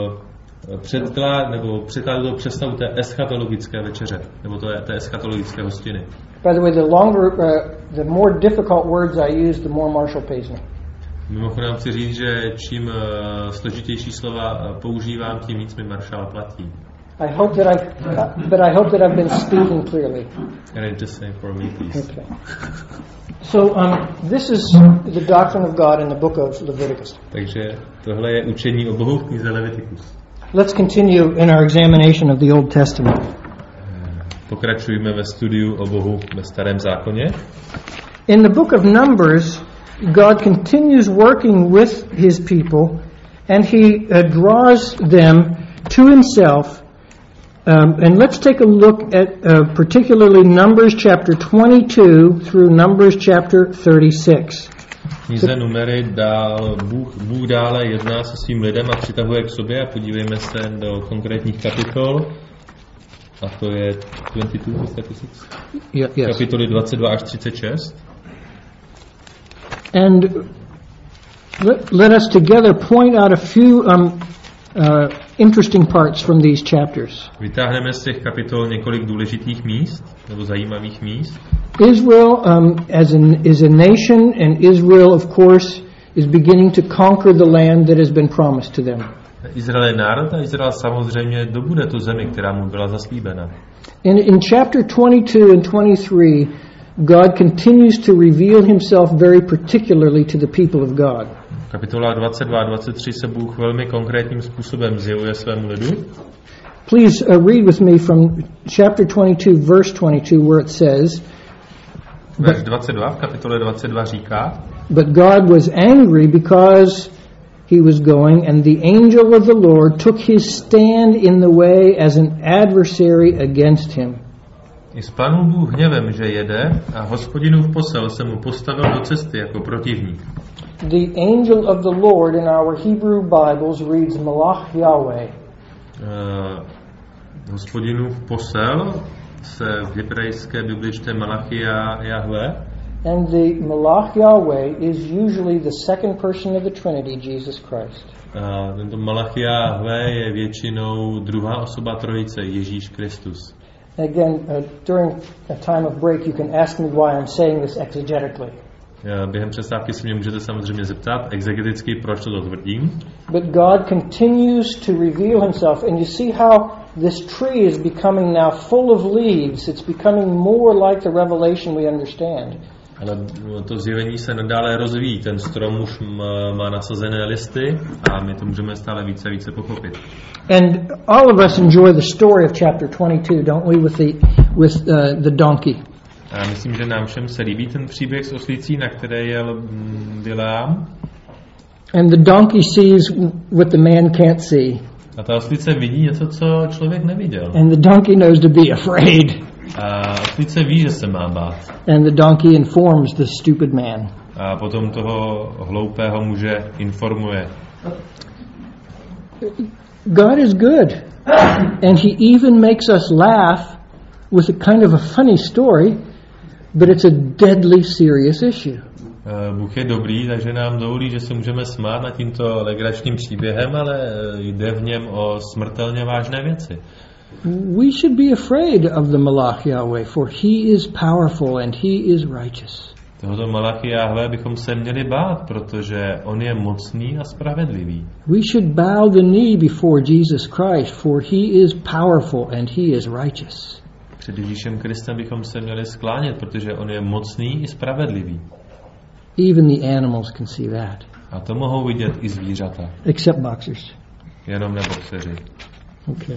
překládal představu té eschatologické večeře, nebo té eschatologické hostiny. By the way, the more difficult words I use, the more Marshall pays me. Mimochodem chci říct, že čím složitější slova používám, tím víc mi Marshall platí. I hope that I've been speaking clearly. Can I just say for me, please? Okay. So this is the doctrine of God in the book of Leviticus. Takže tohle je učení o Bohu v knize Levitikus. Let's continue in our examination of the Old Testament. Pokračujeme ve studiu o Bohu ve Starém zákoně. In the book of Numbers, God continues working with his people, and he draws them to himself. And let's take a look at particularly Numbers chapter 22 through Numbers chapter 36. Knize Numery Bůh dále jedná se svým lidem a přitahuje k sobě, a podívejme se do konkrétních kapitol. A to je 22 až 36? Yes. Kapitoly 22 až 36. And let us together point out a few interesting parts from these chapters. Vytáhneme z těch kapitol několik důležitých míst, nebo zajímavých míst. Israel is a nation, and Israel, of course, is beginning to conquer the land that has been promised to them. Izrael je národ a Izrael samozřejmě dobude tu zemi, která mu byla zaslíbena. In chapter 22 and 23, God continues to reveal himself very particularly to the people of God. Kapitola 22 a 23 se Bůh velmi konkrétním způsobem zjevuje svému lidu. Please read with me from chapter 22, verse 22, where it says, Verš 22 v kapitole 22 říká, But God was angry because he was going, and the angel of the Lord took his stand in the way as an adversary against him. I splánul Bůh hněvem, že jede, a Hospodinův posel se mu postavil do cesty jako protivník. The angel of the Lord in our Hebrew Bibles reads Malach Yahweh. Hospodinův posel se v hebrejské Bibli čte Malachia Jahve. And the Malach Yahweh is usually the second person of the Trinity, Jesus Christ. Tento Malachia Jahve je většinou druhá osoba Trojice, Ježíš Kristus. Again, during a time of break, you can ask me why I'm saying this exegetically. Během přestávky se mě můžete samozřejmě zeptat exegeticky, proč to tvrdím. But God continues to reveal himself, and you see how this tree is becoming now full of leaves. It's becoming more like the revelation we understand. Ale to zjevení se nadále rozvíjí. Ten strom už má nasazené listy a my to můžeme stále více a více pochopit. And all of us enjoy the story of chapter 22, don't we, with the donkey. A myslím, že nám všem se líbí ten příběh s oslicí, na které jel Bileám. And the donkey sees what the man can't see. A ta oslice vidí něco, co člověk neviděl. And the donkey knows to be afraid. A oslice ví, že se má bát. And the donkey informs the stupid man. A potom toho hloupého muže informuje. God is good. And he even makes us laugh with a kind of a funny story, but it's a deadly serious issue. Bůh je dobrý, takže nám dovolí, že se můžeme smát nad tímto legračním příběhem, ale jde v něm o smrtelně vážné věci. We should be afraid of the Malach Yahweh, for he is powerful and he is righteous. Tohoto Malachia Jahve bychom se měli bát, protože on je mocný a spravedlivý. We should bow the knee before Jesus Christ, for he is powerful and he is righteous. Před Ježíšem Kristem bychom se měli sklánět, protože on je mocný i spravedlivý. Even the animals can see that. A to mohou vidět i zvířata. Except boxers. Jenom neboxeři. Okay.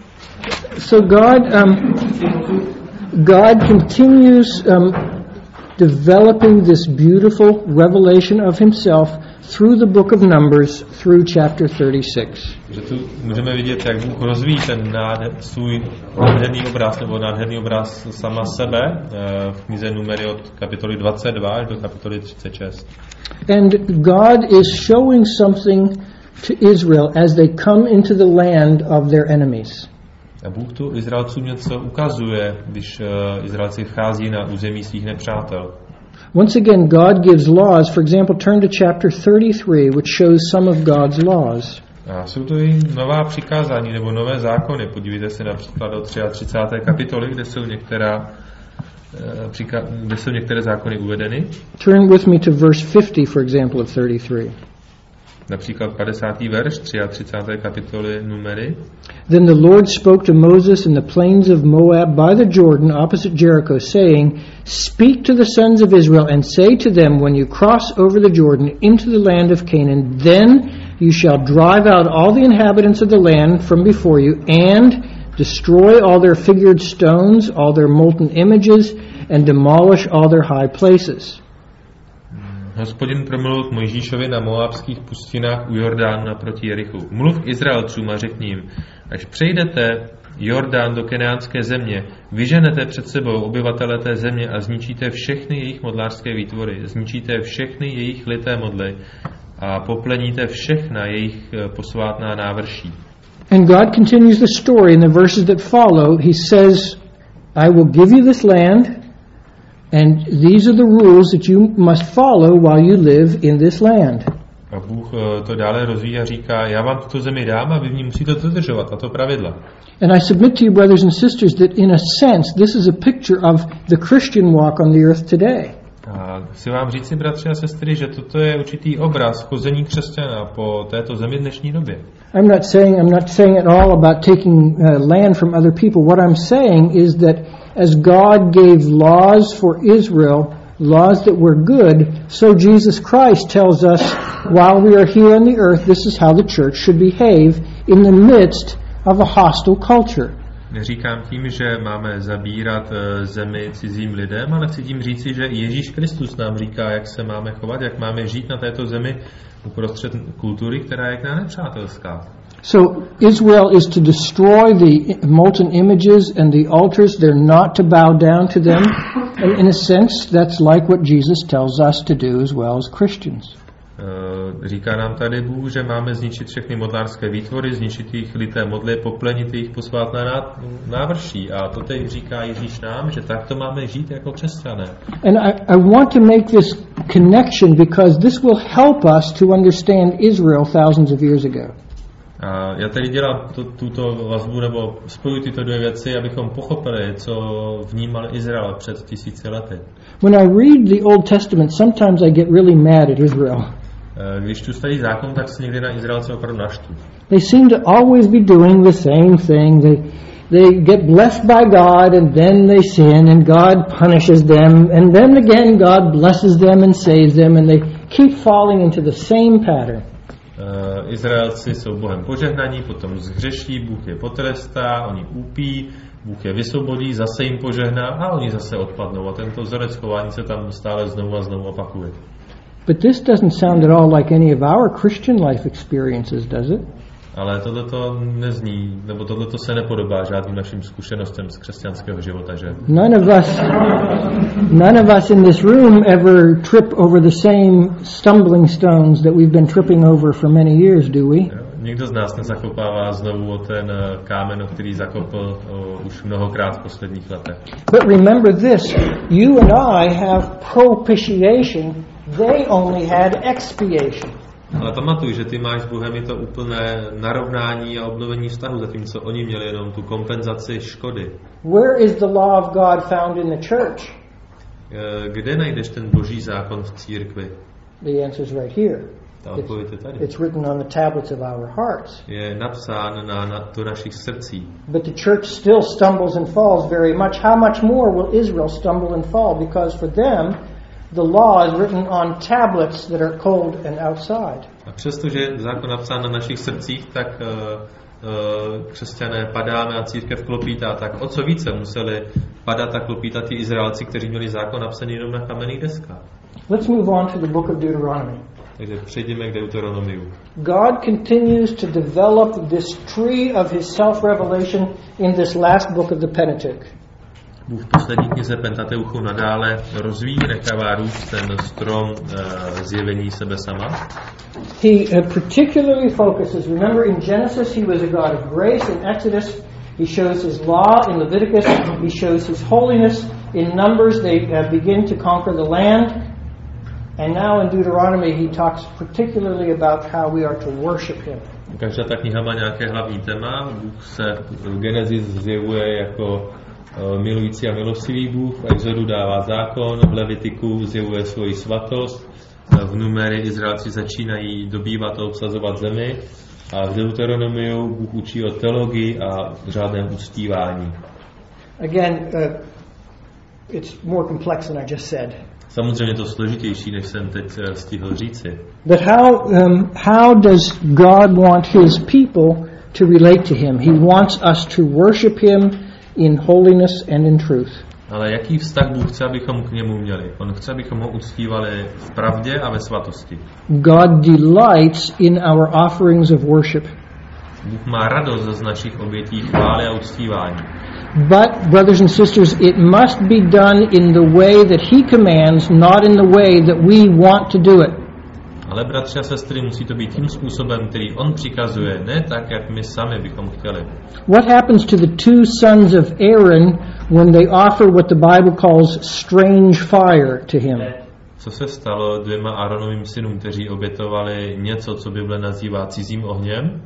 So God continues developing this beautiful revelation of himself through the book of Numbers, through chapter 36. Že tu můžeme vidět, jak Bůh rozvíjí ten svůj nádherný obraz, nebo nádherný obraz sama sebe v knize Numery od kapitoly 22 až do kapitoly 36. And God is showing something to Israel as they come into the land of their enemies. A Bůh tu Izraelcům něco ukazuje, když Izraelci vchází na území svých nepřátel. Once again, God gives laws. For example, turn to chapter 33, which shows some of God's laws. A jsou to i nová přikázání nebo nové zákony. Podívejte se například do 33. kapitoly, kde jsou některé zákony uvedeny. Turn with me to verse 50, for example, of 33. Například 50. verš 33. kapitoly Numery. Then the Lord spoke to Moses in the plains of Moab by the Jordan opposite Jericho, saying, Speak to the sons of Israel and say to them, when you cross over the Jordan into the land of Canaan, then you shall drive out all the inhabitants of the land from before you and destroy all their figured stones, all their molten images, and demolish all their high places. Hospodin promluvil k Mojžíšovi na moabských pustinách u Jordánu naproti Jerichu. Mluv k Izraelcům a řekni jim, až přejdete Jordán do kenánské země, vyženete před sebou obyvatele té země a zničíte všechny jejich modlářské výtvory, zničíte všechny jejich lité modly a popleníte všechna jejich posvátná návrší. And God continues the story in the verses that follow. He says, I will give you this land, and these are the rules that you must follow while you live in this land. A Bůh to dále rozvíjí a říká, já vám tuto zemi dám a vy v ní musíte dodržovat tato pravidla. And I submit to you, brothers and sisters, that in a sense this is a picture of the Christian walk on the earth today. A chci vám říci, bratři a sestry, že toto je určitý obraz chození křesťana po této zemi dnešní době. I'm not saying at all about taking land from other people. What I'm saying is that as God gave laws for Israel, laws that were good, so Jesus Christ tells us while we are here on the earth, this is how the church should behave in the midst of a hostile culture. Neříkám tím, že máme zabírat zemi cizím lidem, ale chci tím říci, že Ježíš Kristus nám říká, jak se máme chovat, jak máme žít na této zemi uprostřed kultury, která je k nám nepřátelská. So Israel is to destroy the molten images and the altars. They're not to bow down to them. And in a sense, that's like what Jesus tells us to do as well as Christians. Říká nám tady Bůh, že máme zničit všechny modlářské výtvory, zničit jejich lité modly, poplenit jejich posvátná návrší. A to teď říká Ježíš nám, že takto máme žít jako křesťané. And I want to make this connection because this will help us to understand Israel thousands of years ago. A já tady dělám tuto vazbu, nebo spojuji tyto dvě věci, abychom pochopili, co vnímal Izrael před 1000 lety. When I read the Old Testament, sometimes I get really mad at Israel. Když tu Starý zákon, tak se někdy na Izraelce opravdu naštvu. They seem to always be doing the same thing. They get blessed by God and then they sin and God punishes them and then again God blesses them and saves them and they keep falling into the same pattern. Izraelci jsou Bohem požehnaní, potom zhřeší, Bůh je potrestá, oni úpí, Bůh je vysvobodí, zase jim požehná a oni zase odpadnou. A tento vzorec chování se tam stále znovu a znovu opakuje. But this doesn't sound at all like any of our Christian life experiences, does it? Ale tohleto nezní, nebo tohleto se nepodobá žádným našim zkušenostem z křesťanského života, že? None of us in this room ever trip over the same stumbling stones that we've been tripping over for many years, do we? Nikdo z nás nezakopává znovu o ten kámen, který zakopl už mnohokrát v posledních letech. But remember this, you and I have propitiation, they only had expiation. Ale pamatuj, že ty máš s Bohem i to úplné narovnání a obnovení vztahu, zatímco oni měli jenom tu kompenzaci škody. Where is the law of God found in the church? Kde najdeš ten boží zákon v církvi? The answer is right here. Ta odpověď je tady. It's written on the tablets of our hearts. Je napsán na to našich srdcí. But the church still stumbles and falls very much. How much more will Israel stumble and fall? Because for them, the law is written on tablets that are cold and outside. A přestože zákon napsán na našich srdcích, tak křesťané padáme a církev klopítá, tak o co více museli padat a klopítat ti Izraelci, kteří měli zákon napsaný jenom na kamenných deskách. Let's move on to the book of Deuteronomy. Takže přejdeme k Deuteronomiu. God continues to develop this tree of his self-revelation in this last book of the Pentateuch. Bůh v poslední knize Pentateuchu nadále rozvíjí, nechává růst ten strom zjevení sebe sama. He particularly focuses, remember in Genesis he was a God of grace, in Exodus he shows his law, in Leviticus he shows his holiness, in Numbers they begin to conquer the land, and now in Deuteronomy he talks particularly about how we are to worship him. Každá ta kniha má nějaké hlavní téma. Bůh se v Genesis zjevuje jako milující a milostivý Bůh, v Exodu dává zákon, v Levitiku zjevuje svoji svatost, v Numery Izraelci začínají dobývat a obsazovat zemi a v Deuteronomiu Bůh učí o teologii a řádném uctívání. Again, it's more complex than I just said. Samozřejmě to složitější, než jsem teď stihl říci. But how does God want his people to relate to him? He wants us to worship him in holiness and in truth. Ale jaký vztah Bůh chce, abychom k němu měli? On chce, abychom ho uctívali v pravdě a ve svatosti. God delights in our offerings of worship. Bůh má radost z našich obětí chvály a uctívání. But, brothers and sisters, it must be done in the way that he commands, not in the way that we want to do it. Ale bratři a sestry, musí to být tím způsobem, který on přikazuje, ne tak, jak my sami bychom chtěli. What happens to the two sons of Aaron when they offer what the Bible calls strange fire to him? Co se stalo dvěma Aaronovým synům, kteří obětovali něco, co Bible nazývá cizím ohněm?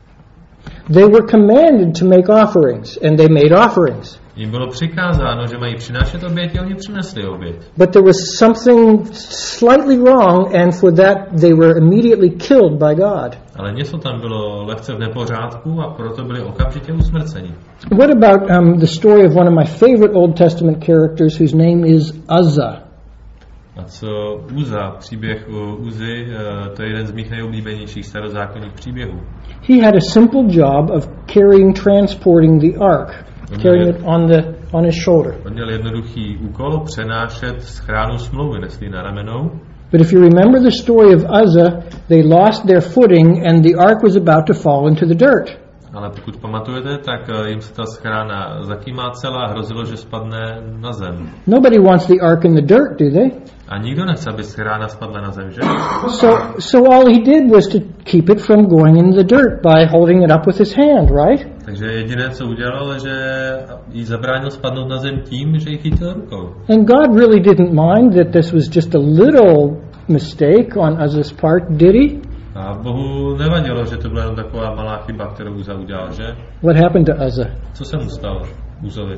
They were commanded to make offerings, and they made offerings. Jim bylo přikázáno, že mají přinášet oběť, a oni přinesli oběť. But there was something slightly wrong, and for that they were immediately killed by God. Ale něco tam bylo lehce v nepořádku a proto byli okamžitě usmrceni. What about the story of one of my favorite Old Testament characters whose name is Uzzah? A co Uza, příběh o Uzi, to je jeden z mých nejoblíbenějších starozákonních příběhů. He had a simple job of transporting the ark, carrying it on his shoulder. On měl jednoduchý úkol přenášet schránu smlouvy, nesli na ramenou. But if you remember the story of Uzzah, they lost their footing and the ark was about to fall into the dirt. Ale pokud pamatujete, tak jim se ta schrána zakýmácela a hrozilo, že spadne na zem. Nobody wants the ark in the dirt, do they? A nikdo nechce, aby schrána spadla na zem, že? So all he did was to keep it from going in the dirt by holding it up with his hand, right? Takže jediné, co udělal, že jí zabránil spadnout na zem tím, že ji chytil rukou. And God really didn't mind that this was just a little mistake on Uzzah's part, did he? A Bohu nevadilo, že to byla jen taková malá chyba, kterou Uza udělal, že? What happened to Uzzah? Co se mu stalo Uzovi?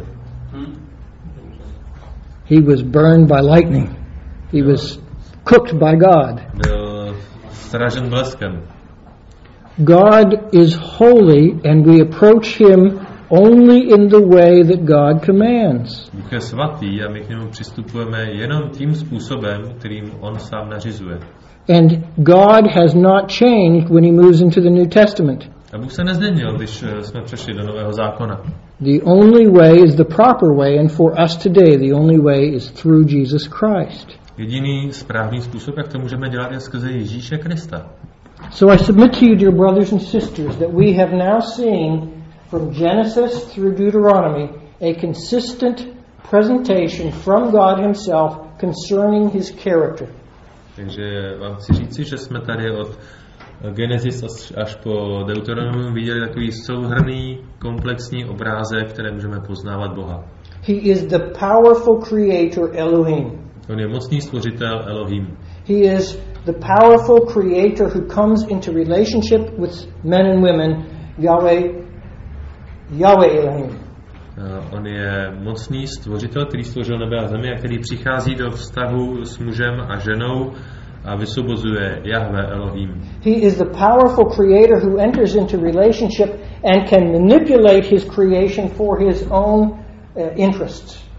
He was burned by lightning. He was cooked by God. Byl sražen bleskem. God is holy and we approach him only in the way that God commands. Bůh je svatý a my k němu přistupujeme jenom tím způsobem, kterým on sám nařizuje. And God has not changed when he moves into the New Testament. A Bůh se nezměnil, když jsme přešli do Nového zákona. The only way is the proper way, and for us today the only way is through Jesus Christ. Jediný správný způsob, jak to můžeme dělat, je skrze Ježíše Krista. So I submit to you, dear brothers and sisters, that we have now seen from Genesis through Deuteronomy a consistent presentation from God himself concerning his character. Takže vám chci říci, že jsme tady od Genesis až po Deuteronomium viděli takový souhrnný, komplexní obrázek, které můžeme poznávat Boha. He is the powerful creator Elohim. On je mocný stvořitel Elohim. He is the powerful creator who comes into relationship with men and women, Yahweh Elohim. On je mocný stvořitel, který stvořil nebe a zemi a který přichází do vztahu s mužem a ženou a vysvobozuje Jahve Elohim. He is the powerful creator who enters into relationship and can manipulate his creation for his own interests.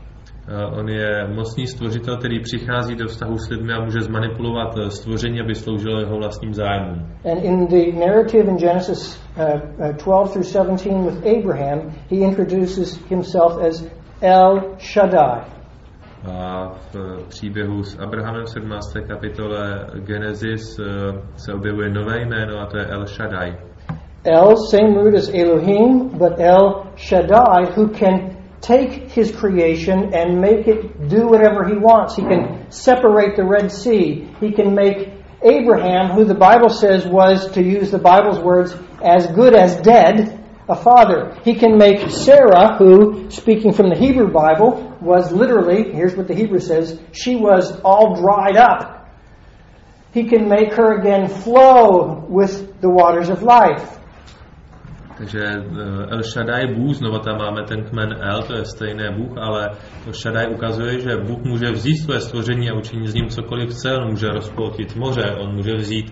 On je mocný stvořitel, který přichází do vztahu s lidmi a může zmanipulovat stvoření, aby sloužilo jeho vlastním zájmům. And in the narrative in Genesis 12 through 17 with Abraham, he introduces himself as El Shaddai. A v příběhu s Abrahamem v 17. kapitole Genesis se objevuje nové jméno a to je El Shaddai. El, same root as Elohim, but El Shaddai, who can take his creation and make it do whatever he wants. He can separate the Red Sea. He can make Abraham, who the Bible says was, to use the Bible's words, as good as dead, a father. He can make Sarah, who, speaking from the Hebrew Bible, was literally, here's what the Hebrew says, she was all dried up. He can make her again flow with the waters of life. Takže El Shaddai Bůh, znova tam máme ten kmen El, to je stejné Bůh, ale to Shaddai ukazuje, že Bůh může vzít své stvoření a učinit z ním cokoliv chce, on může rozpoltit moře, on může vzít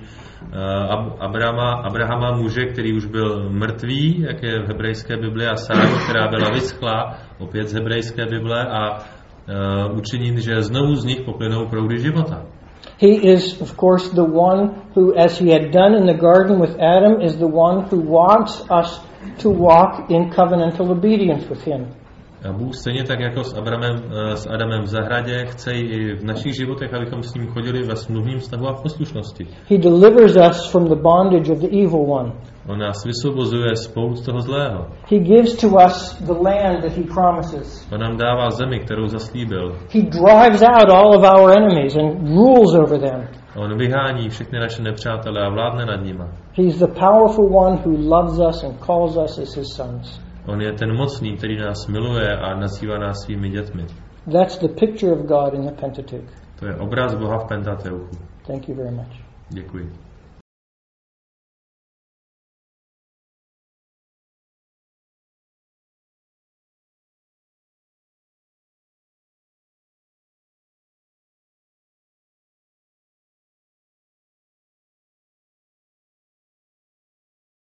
Abrahama muže, který už byl mrtvý, jak je v hebrejské Bibli, a Sáru, která byla vyschlá, opět z hebrejské Bible, a učinit, že znovu z nich poplynou proudy života. He is, of course, the one who, as he had done in the garden with Adam, is the one who wants us to walk in covenantal obedience with him. A Bůh stejně tak jako s Adamem v zahradě chce i v našich životech, abychom s ním chodili ve smluvním vztahu a v poslušnosti. He delivers us from the bondage of the evil one. On nás vysvobozuje z pout toho zlého. He gives to us the land that he promises. On nám dává zemi, kterou zaslíbil. He drives out all of our enemies and rules over them. On vyhání všechny naše nepřátele a vládne nad nimi. He's the powerful one who loves us and calls us as his sons. On je ten mocný, který nás miluje a nazývá nás svými dětmi. That's the picture of God in the Pentateuch. To je obraz Boha v Pentateuchu. Thank you very much. Děkuji.